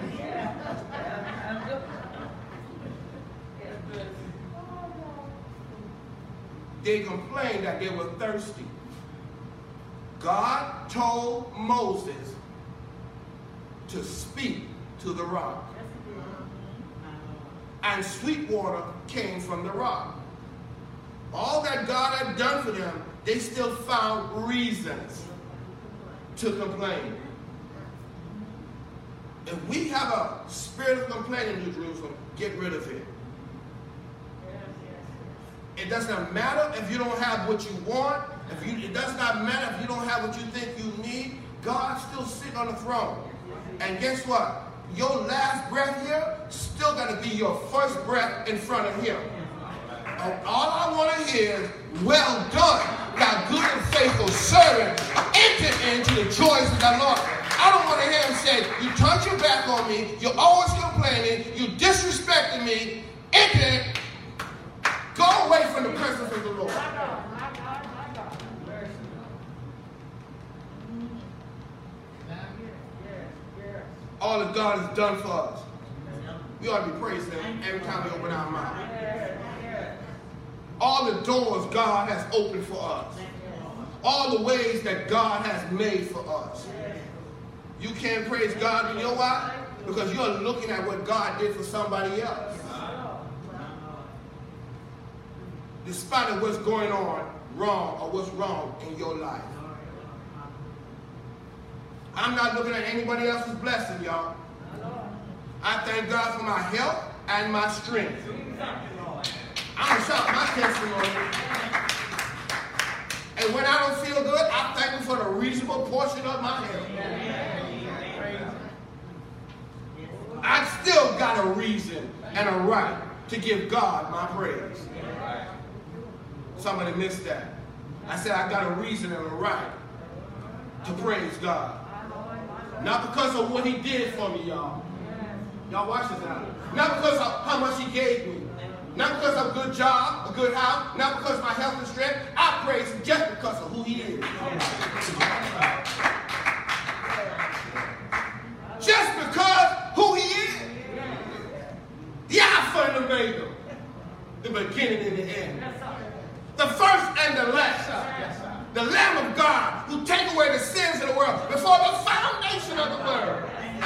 They complained that they were thirsty. God told Moses to speak to the rock. And sweet water came from the rock. All that God had done for them, they still found reasons to complain. If we have a spirit of complaining in New Jerusalem, get rid of it. It does not matter if you don't have what you want. If you, it does not matter if you don't have what you think you need. God's still sitting on the throne. And guess what? Your last breath here still got to be your first breath in front of him. And all I want to hear is, well done, thou good and faithful servant, enter into the joys of the Lord. I don't want to hear him say, you turned your back on me, you're always complaining, you disrespected me, enter, go away from the presence of the Lord. All that God has done for us. We ought to be praising him every time we open our mouth. All the doors God has opened for us. All the ways that God has made for us. You can't praise God, you know why? Because you're looking at what God did for somebody else. Despite of what's going on wrong or what's wrong in your life. I'm not looking at anybody else's blessing, y'all. I thank God for my health and my strength. I'm going to shout my testimony. And when I don't feel good, I thank him for the reasonable portion of my health. I've still got a reason and a right to give God my praise. Somebody missed that. I said I got a reason and a right to praise God. Not because of what he did for me, y'all. Y'all watch this now. Not because of how much he gave me. Not because of a good job, a good house. Not because of my health and strength. I praise him just because of who he is. Just because who he is. The Alpha and the Omega. The beginning and the end. The first and the last. The Lamb of God who take away the sins of the world before the foundation of the world.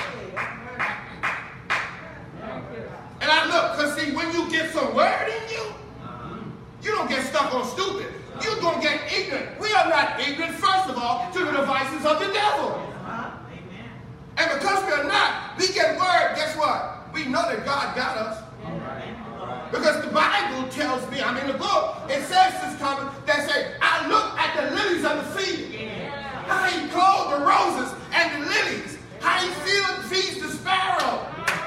And I look, because see, when you get some word in you, you don't get stuck on stupid. You're going to get ignorant. We are are not ignorant, first of all, to the devices of the devil. Amen. And because we're not, we get word, guess what? We know that God got us. Because the Bible tells me, I'm in the book, it says this comment that say, I look at the lilies of the field. How he clothed the roses and the lilies. How he feed- feeds the sparrow.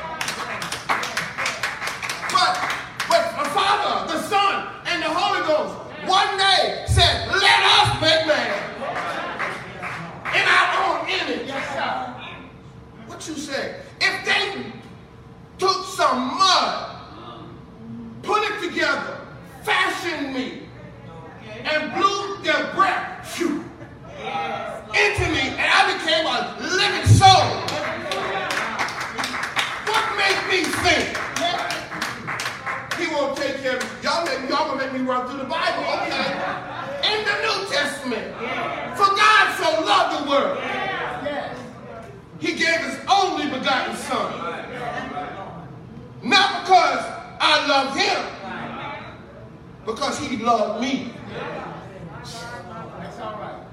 But, but the Father, the Son, and the Holy Ghost one day said, let us make man in our own image. What you say? If they took some mud, put it together, fashioned me, and blew their breath phew, into me, and I became a living soul, what made me think he won't take care of me? Y'all make, y'all gonna make me run through the Bible, okay? In the New Testament, for God so loved the world, he gave his only begotten Son. Not because I love him, because he loved me. That's all right.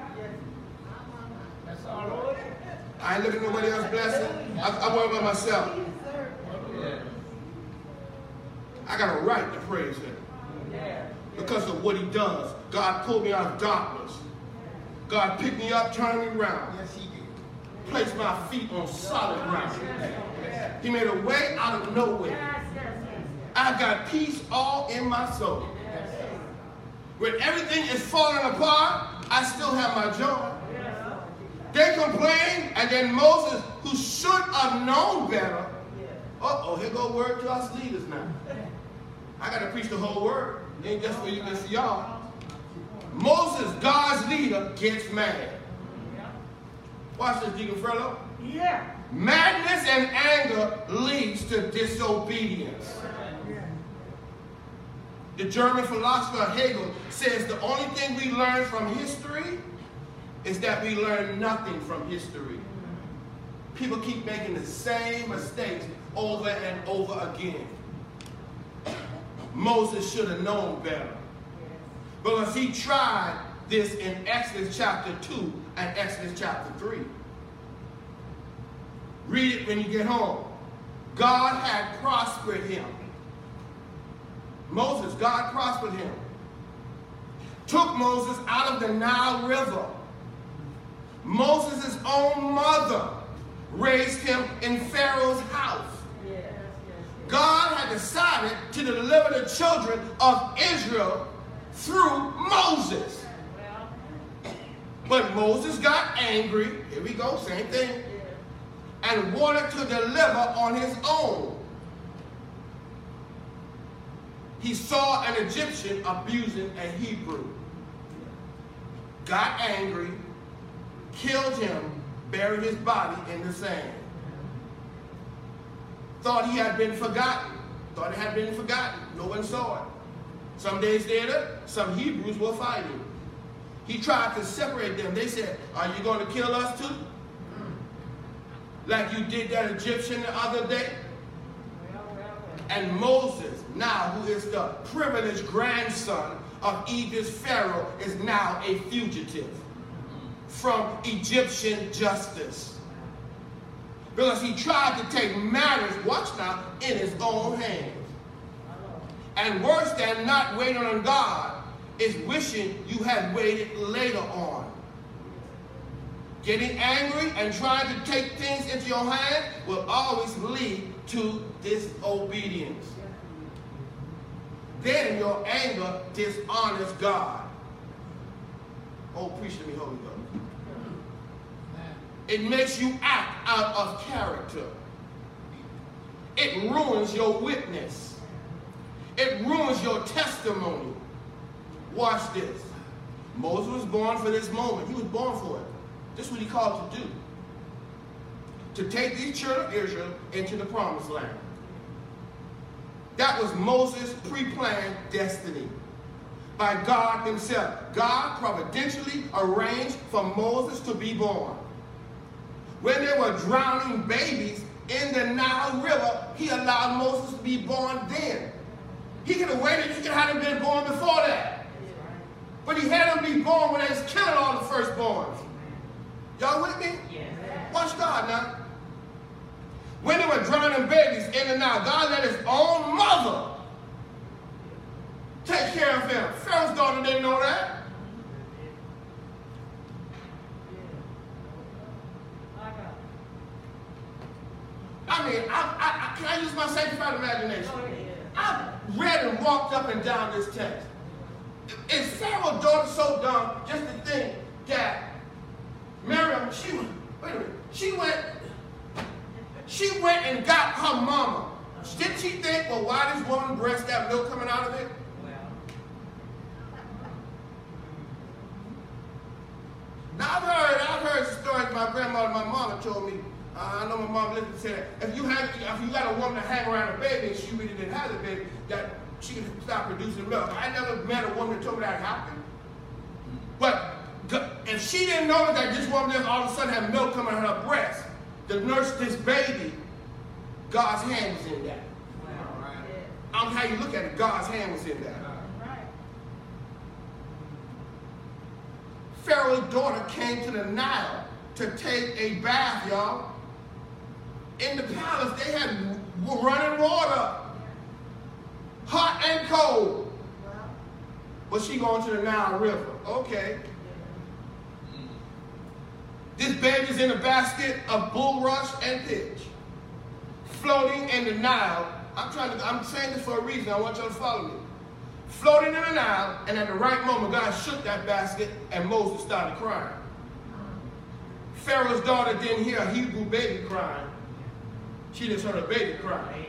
That's all right. I ain't looking at nobody else blessing. I, I worry about myself. I got a right to praise him because of what he does. God pulled me out of darkness. God picked me up, turned me around. Yes, he did. Placed my feet on solid ground. He made a way out of nowhere. I've got peace all in my soul. When everything is falling apart, I still have my joy. They complain, and then Moses, who should have known better, uh-oh, here go word to us leaders now. I got to preach the whole word. It ain't just for you, just for y'all. Moses, God's leader, gets mad. Watch this, Deacon Frello. Yeah. Madness and anger leads to disobedience. The German philosopher Hegel says the only thing we learn from history is that we learn nothing from history. People keep making the same mistakes over and over again. Moses should have known better. Because he tried this in Exodus chapter two and Exodus chapter three. Read it when you get home. God had prospered him. Moses, God prospered him. Took Moses out of the Nile River. Moses' own mother raised him in Pharaoh's house. God had decided to deliver the children of Israel through Moses. But Moses got angry, here we go, same thing, and wanted to deliver on his own. He saw an Egyptian abusing a Hebrew, got angry, killed him, buried his body in the sand. Thought he had been forgotten. Thought it had been forgotten. No one saw it. Some days later, some Hebrews were fighting. He tried to separate them. They said, are you going to kill us too? Like you did that Egyptian the other day? And Moses, now who is the privileged grandson of Egypt's Pharaoh, is now a fugitive from Egyptian justice. Because he tried to take matters, watch now, in his own hands. And worse than not waiting on God is wishing you had waited later on. Getting angry and trying to take things into your hand will always lead to disobedience. Then your anger dishonors God. Oh, preach to me, Holy Ghost. It makes you act out of character. It ruins your witness. It ruins your testimony. Watch this. Moses was born for this moment. He was born for it. This is what he called to do. To take these children of Israel into the promised land. That was Moses' pre-planned destiny by God himself. God providentially arranged for Moses to be born. When they were drowning babies in the Nile River, he allowed Moses to be born then. He could have waited, he could have been born before that. But he had them be born when they was killing all the firstborns. Y'all with me? Yes. Watch God now. When they were drowning babies in the Nile, God let his own mother take care of him. Pharaoh's daughter didn't know that. I mean, I, I, I, can I use my sanctified imagination? I read and walked up and down this text. Is Pharaoh's daughter so dumb just to think that Miriam, she was, wait a minute, she went, she went and got her mama. Didn't she think, well, why this woman breast got milk coming out of it? Now I've heard, I've heard stories my grandmother, my mama told me. Uh, I know my mom lived and said, if you have, if you got a woman to hang around a baby and she really didn't have the baby, that she could stop producing milk. I never met a woman that told me that happened. But if she didn't know that this woman just all of a sudden had milk coming out of her breast to nurse this baby, God's hand was in that. Wow. I don't know how you look at it. God's hand was in that. Right. Pharaoh's daughter came to the Nile to take a bath, y'all. In the palace, they had running water, hot and cold. But she going to the Nile River. Okay. This baby's in a basket of bulrush and pitch, floating in the Nile. I'm trying to. I'm saying this for a reason. I want y'all to follow me. Floating in the Nile, and at the right moment, God shook that basket, and Moses started crying. Pharaoh's daughter didn't hear a Hebrew baby crying. She just heard a baby crying.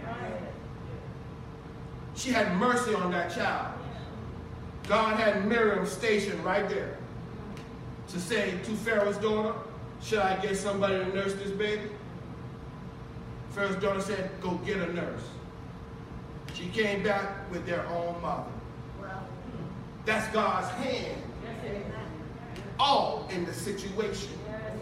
She had mercy on that child. God had Miriam stationed right there to say to Pharaoh's daughter, should I get somebody to nurse this baby? Pharaoh's daughter said, go get a nurse. She came back with their own mother. That's God's hand. All in the situation.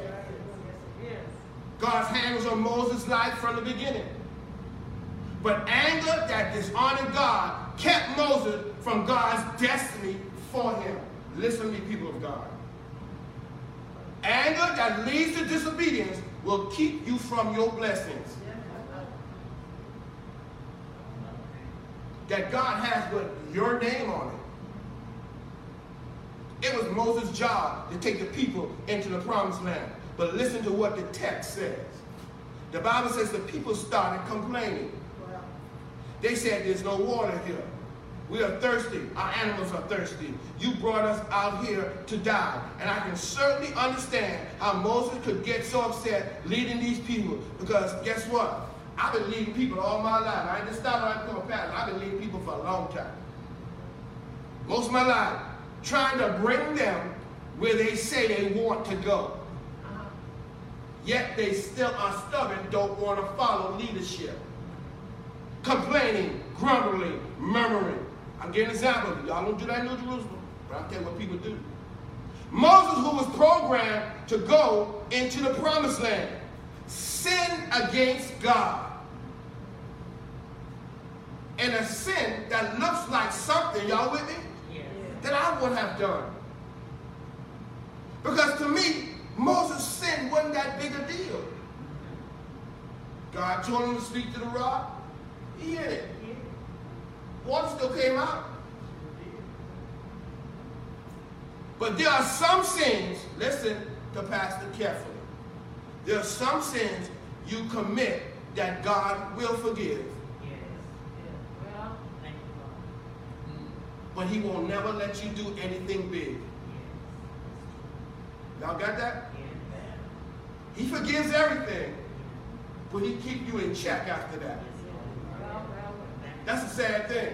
God's hand was on Moses' life from the beginning. But anger that dishonored God kept Moses from God's destiny for him. Listen to me, people of God. Anger that leads to disobedience will keep you from your blessings that God has with your name on it. It was Moses' job to take the people into the promised land. But listen to what the text says. The Bible says the people started complaining. They said there's no water here. We are thirsty. Our animals are thirsty. You brought us out here to die. And I can certainly understand how Moses could get so upset leading these people. Because guess what? I've been leading people all my life. I just started when I became a pastor. I've been leading people for a long time. Most of my life. Trying to bring them where they say they want to go. Yet they still are stubborn, don't want to follow leadership. Complaining, grumbling, murmuring. I'm getting an example. Y'all don't do that in New Jerusalem, but I'll tell you what people do. Moses, who was programmed to go into the promised land, sinned against God. And a sin that looks like something, y'all with me? Yes. That I would have done. Because to me, Moses' sin wasn't that big a deal. God told him to speak to the rock. He hit it. Water still came out. But there are some sins, listen to Pastor carefully. There are some sins you commit that God will forgive. Yes. Yes. Well, thank you, Lord. But he will never let you do anything big. Yes. Y'all got that? Yes. He forgives everything, but he keep you in check after that. That's a sad thing.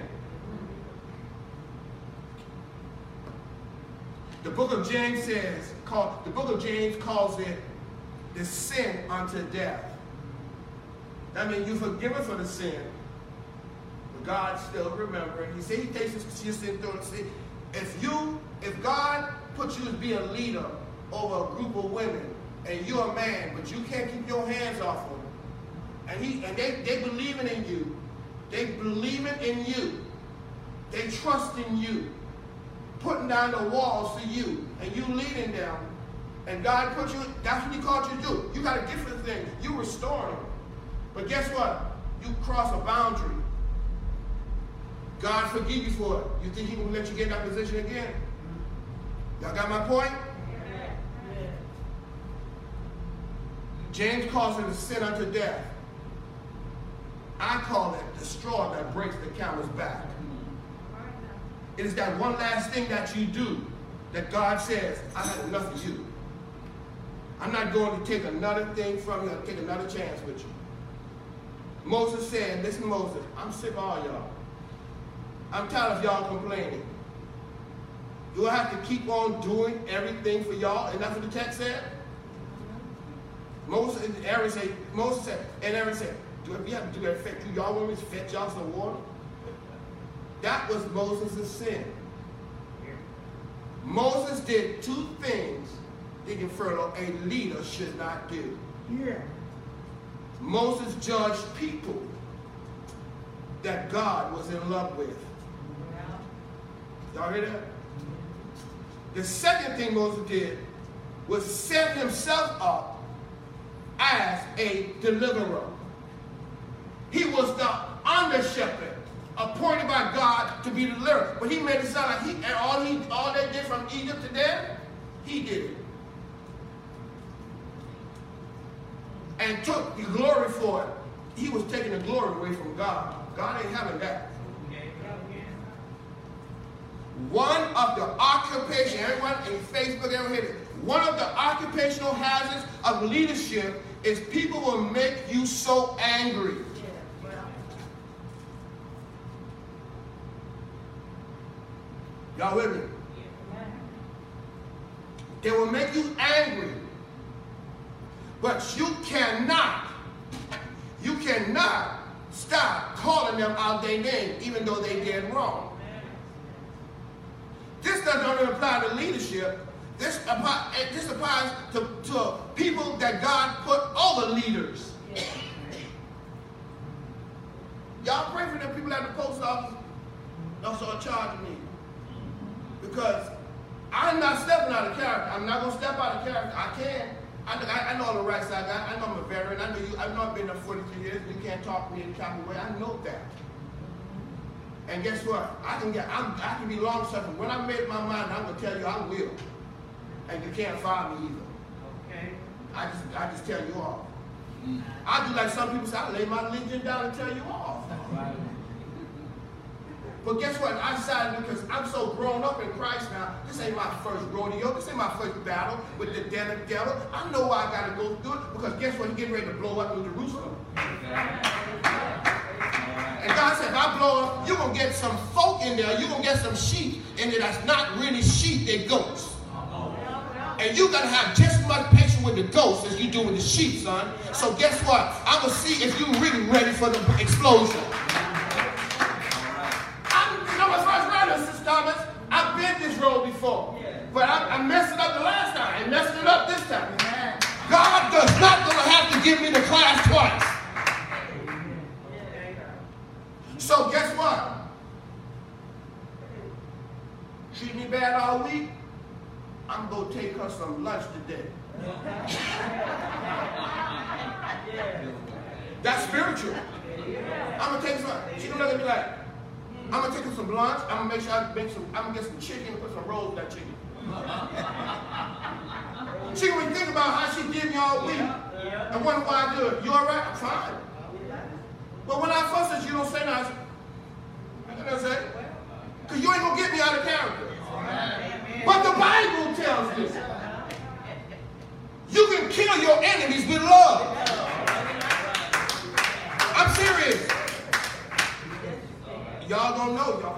The book of James says, called, the book of James calls it the sin unto death. That means you're forgiven for the sin, but God still remembering. He said he takes your sin through and see. If you, if God puts you to be a leader over a group of women, and you're a man, but you can't keep your hands off them, and he and they they believing in you. They believe it in you. They trust in you. putting down the walls for you, and you leading them, and God put you, that's what he called you to do. You got a different thing. You restore them. But guess what? You cross a boundary. God forgive you for it. You think he will let you get in that position again? Y'all got my point? James calls it a sin unto death. I call it the straw that breaks the camel's back. It is that one last thing that you do that God says, I had enough of you. I'm not going to take another thing from you. I'll take another chance with you. Moses said, listen, Moses, I'm sick of all y'all. I'm tired of y'all complaining. Do I have to keep on doing everything for y'all? And that's what the text said? Moses and Aaron said, Moses said, and Aaron said, do we have to do that fetch? Do y'all want me to fetch y'all some water? That was Moses' sin. Moses did two things Deacon Furlow a leader should not do. Yeah. Moses judged people that God was in love with. Y'all hear that? The second thing Moses did was set himself up as a deliverer. He was the under shepherd appointed by God to be the deliverer. But he made it sound like he and all he all they did from Egypt to there, he did it. And took the glory for it. He was taking the glory away from God. God ain't having that. One of the occupation, everyone in Facebook ever heard it, one of the occupational hazards of leadership is people will make you so angry. Y'all with me? They will make you angry. But you cannot, you cannot stop calling them out their name even though they did wrong. This doesn't only apply to leadership. This, apply, this applies to, to people that God put over leaders. Y'all pray for the people at the post office don't start charging me. Because I'm not stepping out of character. I'm not going to step out of character. I can. I, I, I know all the rights I got. I know I'm a veteran. I know you. I know I've been there forty-three years. You can't talk to me in the kind of way. I know that. And guess what? I can get. I'm, I can be long suffering. When I made my mind, I'm gonna tell you I will. And you can't fire me either. Okay. I just, I just tell you off. Mm. I do like some people say. I lay my religion down and tell you off. Right. But guess what? I decided because I'm so grown up in Christ now, this ain't my first rodeo. This ain't my first battle with the devil. I know why I got to go through it because guess what? He's getting ready to blow up New Jerusalem. And God said, if I blow up, you're going to get some folk in there. You're going to get some sheep in there that's not really sheep, they're goats. And you got to have just as much patience with the ghosts as you do with the sheep, son. So guess what? I'm going to see if you're really ready for the explosion. Thomas, I've been this road before, but I, I messed it up the last time and messed it up this time. God does not going to have to give me the class twice. So guess what? Treat me bad all week. I'm going to take her some lunch today. That's spiritual. I'm going to take some. She going to look at me like, I'm gonna take her some lunch. I'm gonna make sure I make some. I'm gonna get some chicken and put some rolls in that chicken. She gonna think about how she did me all week and wonder why I do it. You all right? I'm fine. But when I fuss at you, don't say nothing. You know what I'm saying? Because you ain't gonna get me out of character. But the Bible tells you you can kill your enemies with love. I'm serious. Y'all don't know, y'all.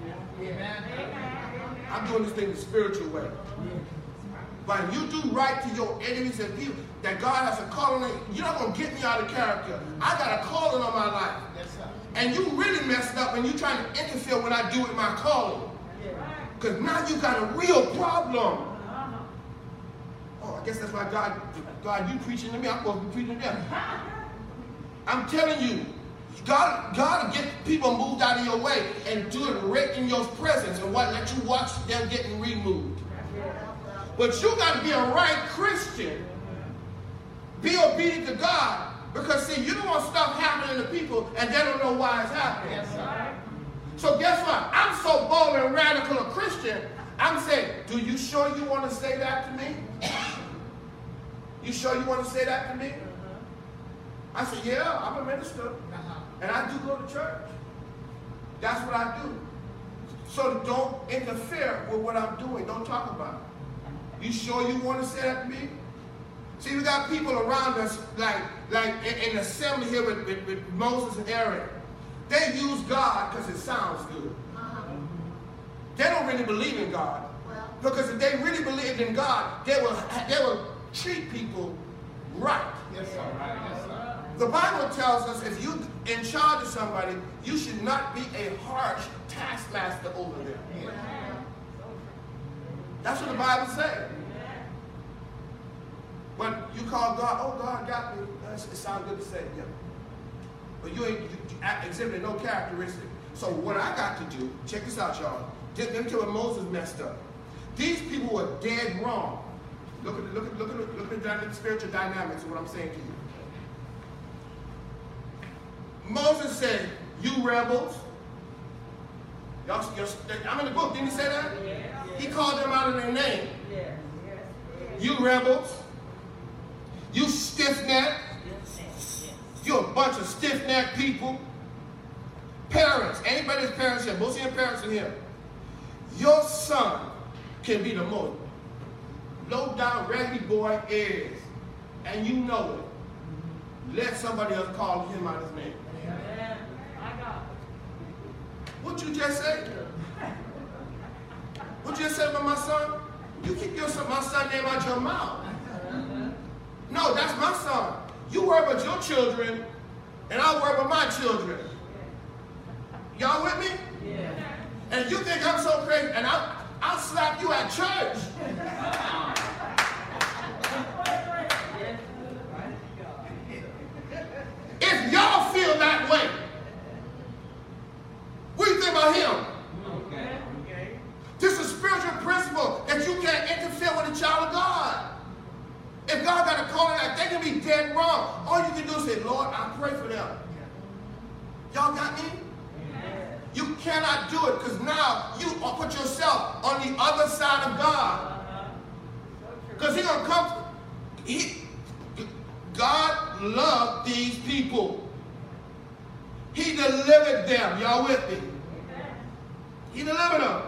I'm doing this thing the spiritual way. But you do right to your enemies and people that God has a calling on. You're not going to get me out of character. I got a calling on my life. And you really messed up when you're trying to interfere when I do with my calling. Because now you got a real problem. Oh, I guess that's why God, God, you preaching to me. I'm supposed to be preaching to them. I'm telling you, God, God will get people moved out of your way and do it right in your presence and what let you watch them getting removed. But you got to be a right Christian. Be obedient to God, because see, you don't want stuff happening to people and they don't know why it's happening. Yes, sir. So guess what? I'm so bold and radical a Christian. I'm saying, do you sure you want to say that to me? You sure you want to say that to me? I said, yeah, I'm a minister. And I do go to church. That's what I do. So don't interfere with what I'm doing. Don't talk about it. You sure you want to say that to me? See, we got people around us, like, like in, in the assembly here with, with, with Moses and Aaron. They use God because it sounds good. They don't really believe in God. Because if they really believed in God, they will, they will treat people right. Yes, sir. Right. Yes, sir. The Bible tells us if you're in charge of somebody, you should not be a harsh taskmaster over them. Yeah. That's what the Bible says. But you call God, oh, God got me. It sounds good to say, yeah. But you ain't you, you exhibiting no characteristic. So what I got to do, check this out, y'all. Let me tell you what Moses messed up. These people were dead wrong. Look at the, look at look at the, look at the spiritual dynamics of what I'm saying to you. Moses said, "You rebels." Y'all, I'm in the book. Didn't he say that? Yeah. He called them out of their name. Yeah. Yes. You rebels. You stiff-necked. You're a bunch of stiff-necked people. Parents, anybody's parents here, most of your parents in here. Your son can be the most low-down, raggedy boy is, and you know it. Let somebody else call him out his name. Amen. I got What you just say? What you just said about my son? You keep your son, my son name out your mouth. No, that's my son. You worry about your children, and I worry about my children. Y'all with me? Yeah. And you think I'm so crazy, and I'll, I'll slap you at church. If y'all feel that way, what do you think about him? Okay. Okay. This is a spiritual principle that you can't interfere with a child of God. If God got a call in that, they can be dead wrong. All you can do is say, Lord, I pray for them. Y'all got me? You cannot do it because now you put yourself on the other side of God. Because he's going to come. He, God loved these people. He delivered them. Y'all with me? He delivered them.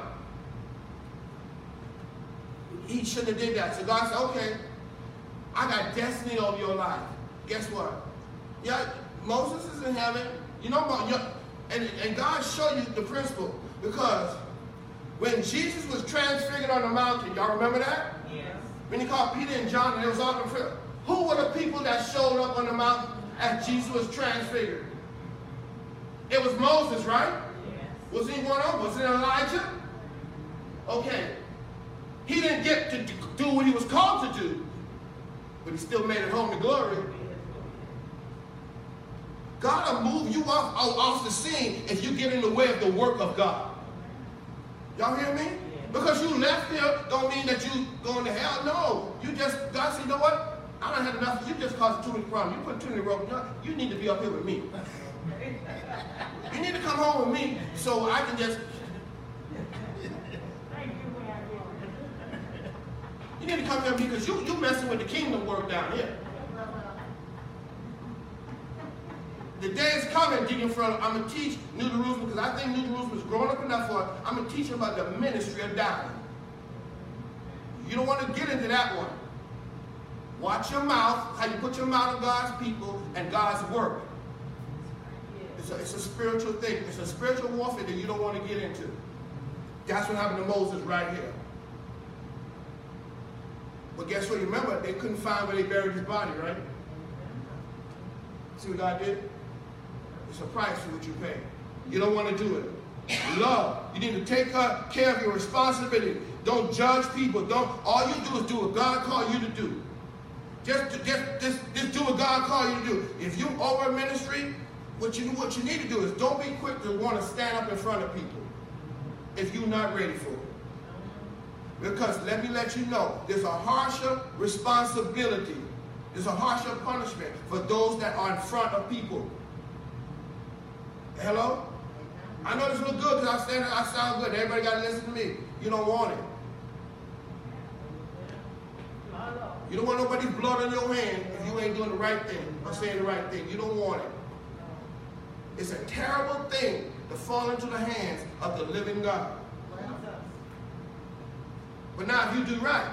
He shouldn't have did that. So God said, okay, I got destiny over your life. Guess what? Yeah, Moses is in heaven. You know about your, and, and God showed you the principle. Because when Jesus was transfigured on the mountain, y'all remember that? Yes. When he called Peter and John and they was all confused. Who were the people that showed up on the mountain as Jesus was transfigured? It was Moses, right? Yes. Was he one of them? Was it Elijah? Okay. He didn't get to do what he was called to do, but he still made it home to glory. God will move you off, off the scene if you get in the way of the work of God. Y'all hear me? Because you left here don't mean that you going to hell. No. You just, God said, you know what? I don't have enough. You just caused too many problems. You put too many ropes. You need to be up here with me. You need to come home with me so I can just... You need to come here with me because you, you messing with the kingdom work down here. The day is coming, Deacon Furlong, I'm going to teach New Jerusalem because I think New Jerusalem is growing up enough for it. I'm going to teach them about the ministry of dying. You don't want to get into that one. Watch your mouth, how you put your mouth on God's people and God's work. It's a, it's a spiritual thing. It's a spiritual warfare that you don't want to get into. That's what happened to Moses right here. But guess what? Remember, they couldn't find where they buried his body, right? See what God did? It's a price for what you pay. You don't want to do it. Love. You need to take care of your responsibility. Don't judge people. Don't. All you do is do what God called you to do. Just, just, just, just do what God called you to do. If you over ministry, what you, what you need to do is don't be quick to want to stand up in front of people if you're not ready for it. Because let me let you know, there's a harsher responsibility. There's a harsher punishment for those that are in front of people. Hello? I know this look good because I stand, I sound good. Everybody got to listen to me. You don't want it. You don't want nobody's blood on your hand if you ain't doing the right thing or saying the right thing. You don't want it. It's a terrible thing to fall into the hands of the living God. But now if you do right,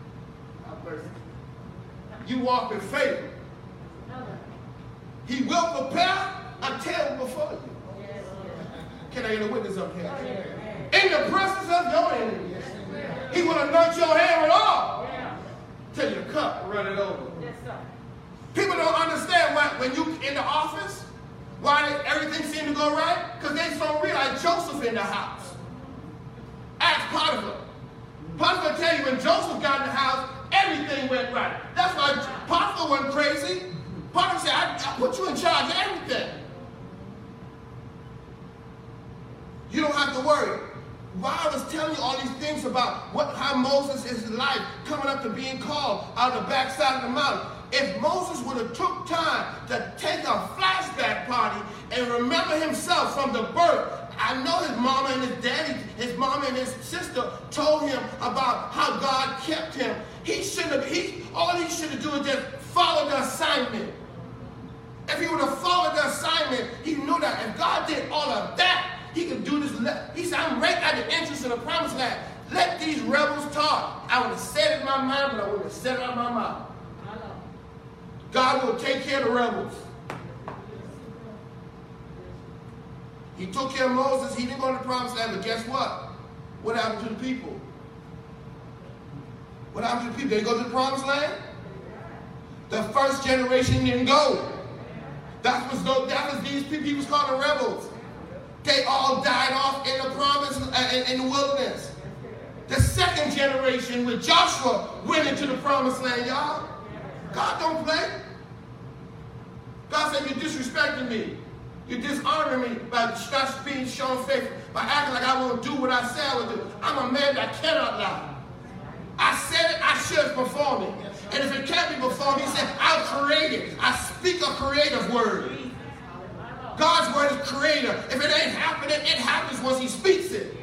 you walk in faith. He will prepare a table before you. Can I get a witness up here? In the presence of your enemies. He will anoint your head with oil till your cup run it over. People don't understand why when you in the office, why everything seemed to go right? Because they don't realize Joseph in the house. Ask Potiphar. Potiphar tell you when Joseph got in the house, everything went right. That's why Potiphar wasn't crazy. Potiphar said, I, I put you in charge of everything. You don't have to worry. While I was telling you all these things about what, how Moses is life coming up to being called out of the backside of the mountain, if Moses would have took time to take a flashback party and remember himself from the birth, I know his mama and his daddy, his mama and his sister told him about how God kept him. He shouldn't have, he, all he should have done is just follow the assignment. If he would have followed the assignment, he knew that if God did all of that, he could do this. He said, I'm right at the entrance of the promised land. Let these rebels talk. I would have said it in my mind, but I wouldn't have said it out of my mouth. God will take care of the rebels. He took care of Moses. He didn't go to the promised land, but guess what? What happened to the people? What happened to the people? Did they go to the promised land? The first generation didn't go. That was, those, that was these people he was calling rebels. They all died off in the promise, uh, in, in the wilderness. The second generation with Joshua went into the promised land, y'all. God don't play. God said, you're disrespecting me. You're dishonoring me by not being shown faithful, by acting like I won't do what I say I will do. I'm a man that cannot lie. I said it, I should perform it. And if it can't be performed, he said, I'll create it. I speak a creative word. God's word is creator. If it ain't happening, it happens once he speaks it.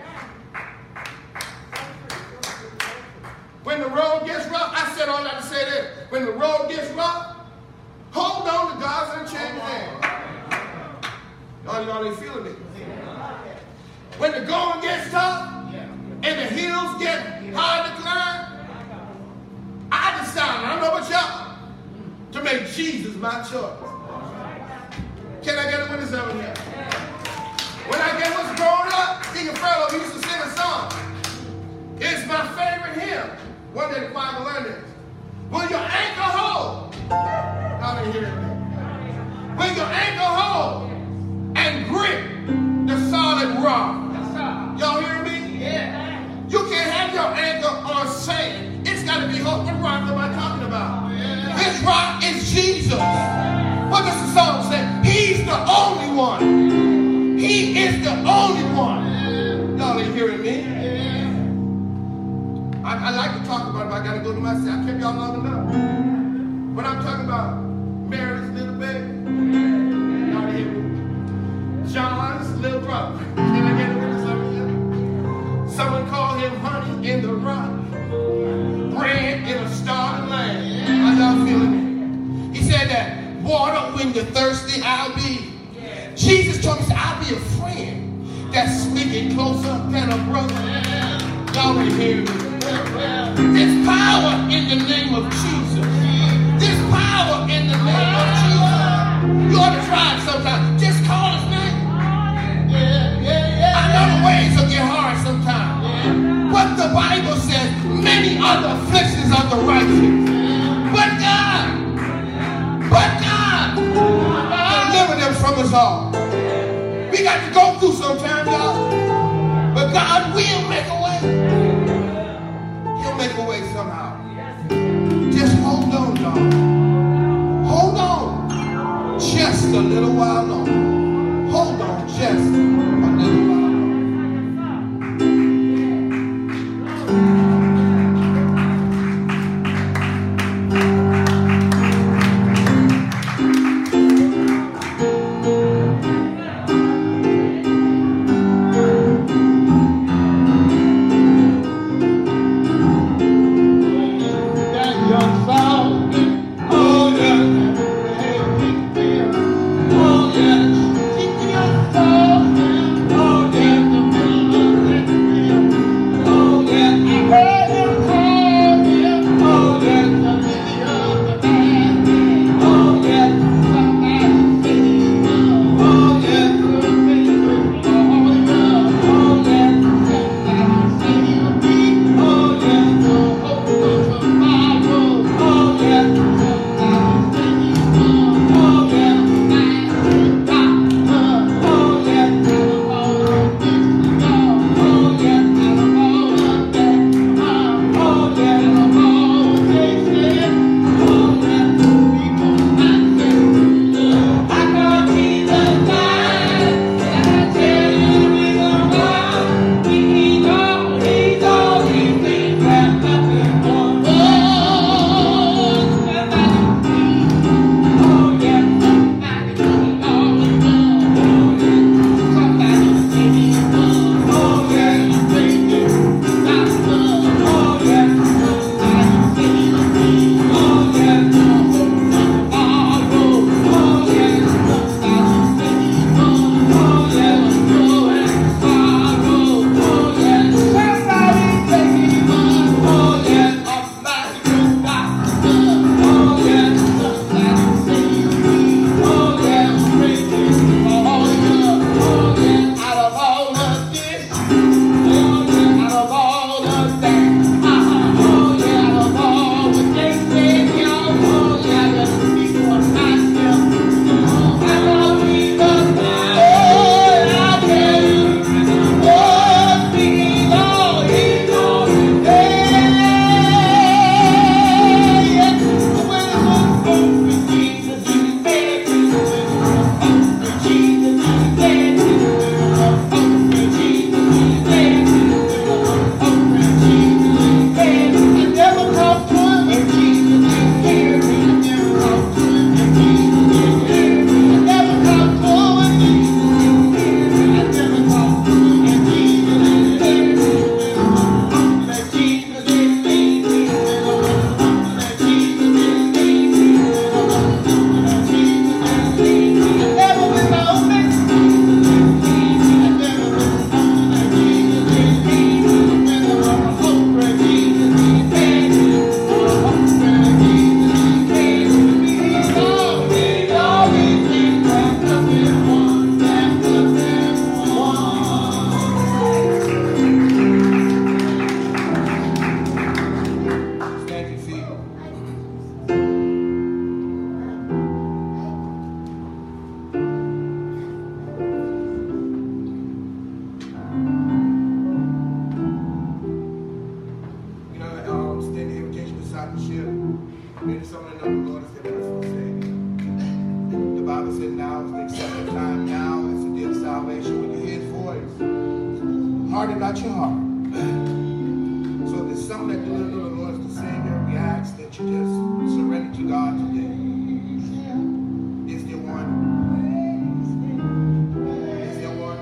When the road gets rough, I said all that to say this. When the road gets rough, hold on to God's unchanged hand. Y'all, y'all ain't feeling it. When the going gets tough and the hills get hard to climb, I decided, I don't know about y'all, to make Jesus my choice. Can I get a witness over here? When I get was growing up, Deacon Farrell used to sing a song. It's my favorite hymn. One day the choir will learn this. Will your anchor hold? Y'all ain't hearing me. Will your anchor hold and grip the solid rock? Y'all hear me? Yeah. You can't have your anchor on sand. It's got to be hope. What rock am I talking about? Yeah. This rock is Jesus. What does the song say? He's the only one. He is the only one. Y'all ain't hearing me? I, I like to talk about it, but I got to go to myself. I kept y'all long enough. When I'm talking about Mary's little baby, y'all hear me? John's little brother. Can I get a witness over here? Someone called him honey in the rock, bread in a starving land. How y'all feeling it? He said that. Water when you're thirsty, I'll be. Yeah. Jesus told me, I'll be a friend that's sticking closer than a brother. Yeah. Y'all ain't hearing me. Yeah. There's power in the name of Jesus. There's power in the name of Jesus. You ought to try it sometime. Just call his name. Yeah. Yeah. Yeah. I know the ways will get hard sometimes. Yeah. But the Bible says, many are the afflictions of the righteous. But God, But God, deliver them from us all. We got to go through sometime, y'all. But God will make a way. He'll make a way somehow. Just hold on, y'all. Hold on. Just a little while longer. Hold on just a little while. Harden not your heart. So if there's something that the Lord is to say here, we ask that you just surrender to God today. Is there one? Is there one?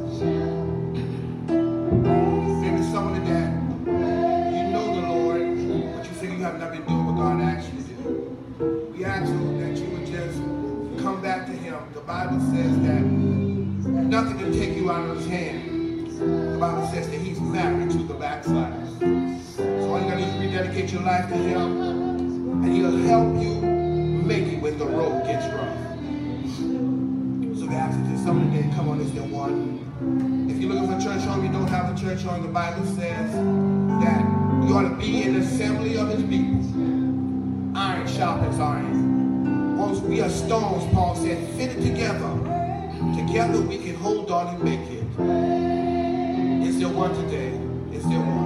Maybe someone that you know the Lord, but you think you have not been doing what God asked you to do. We ask you that you would just come back to Him. The Bible says that nothing can take you out of His hand. The Bible says that He's married to the backslider. So all you got to do is rededicate your life to Him, and He'll help you make it when the road gets rough. So we ask that someone today, come on, is there one? If you're looking for a church home, you don't have a church home, the Bible says that you ought to be in the assembly of His people. Iron sharpens iron. Once we are stones, Paul said, fitted together. Together we can hold on and make it. Is there one today? Is there one?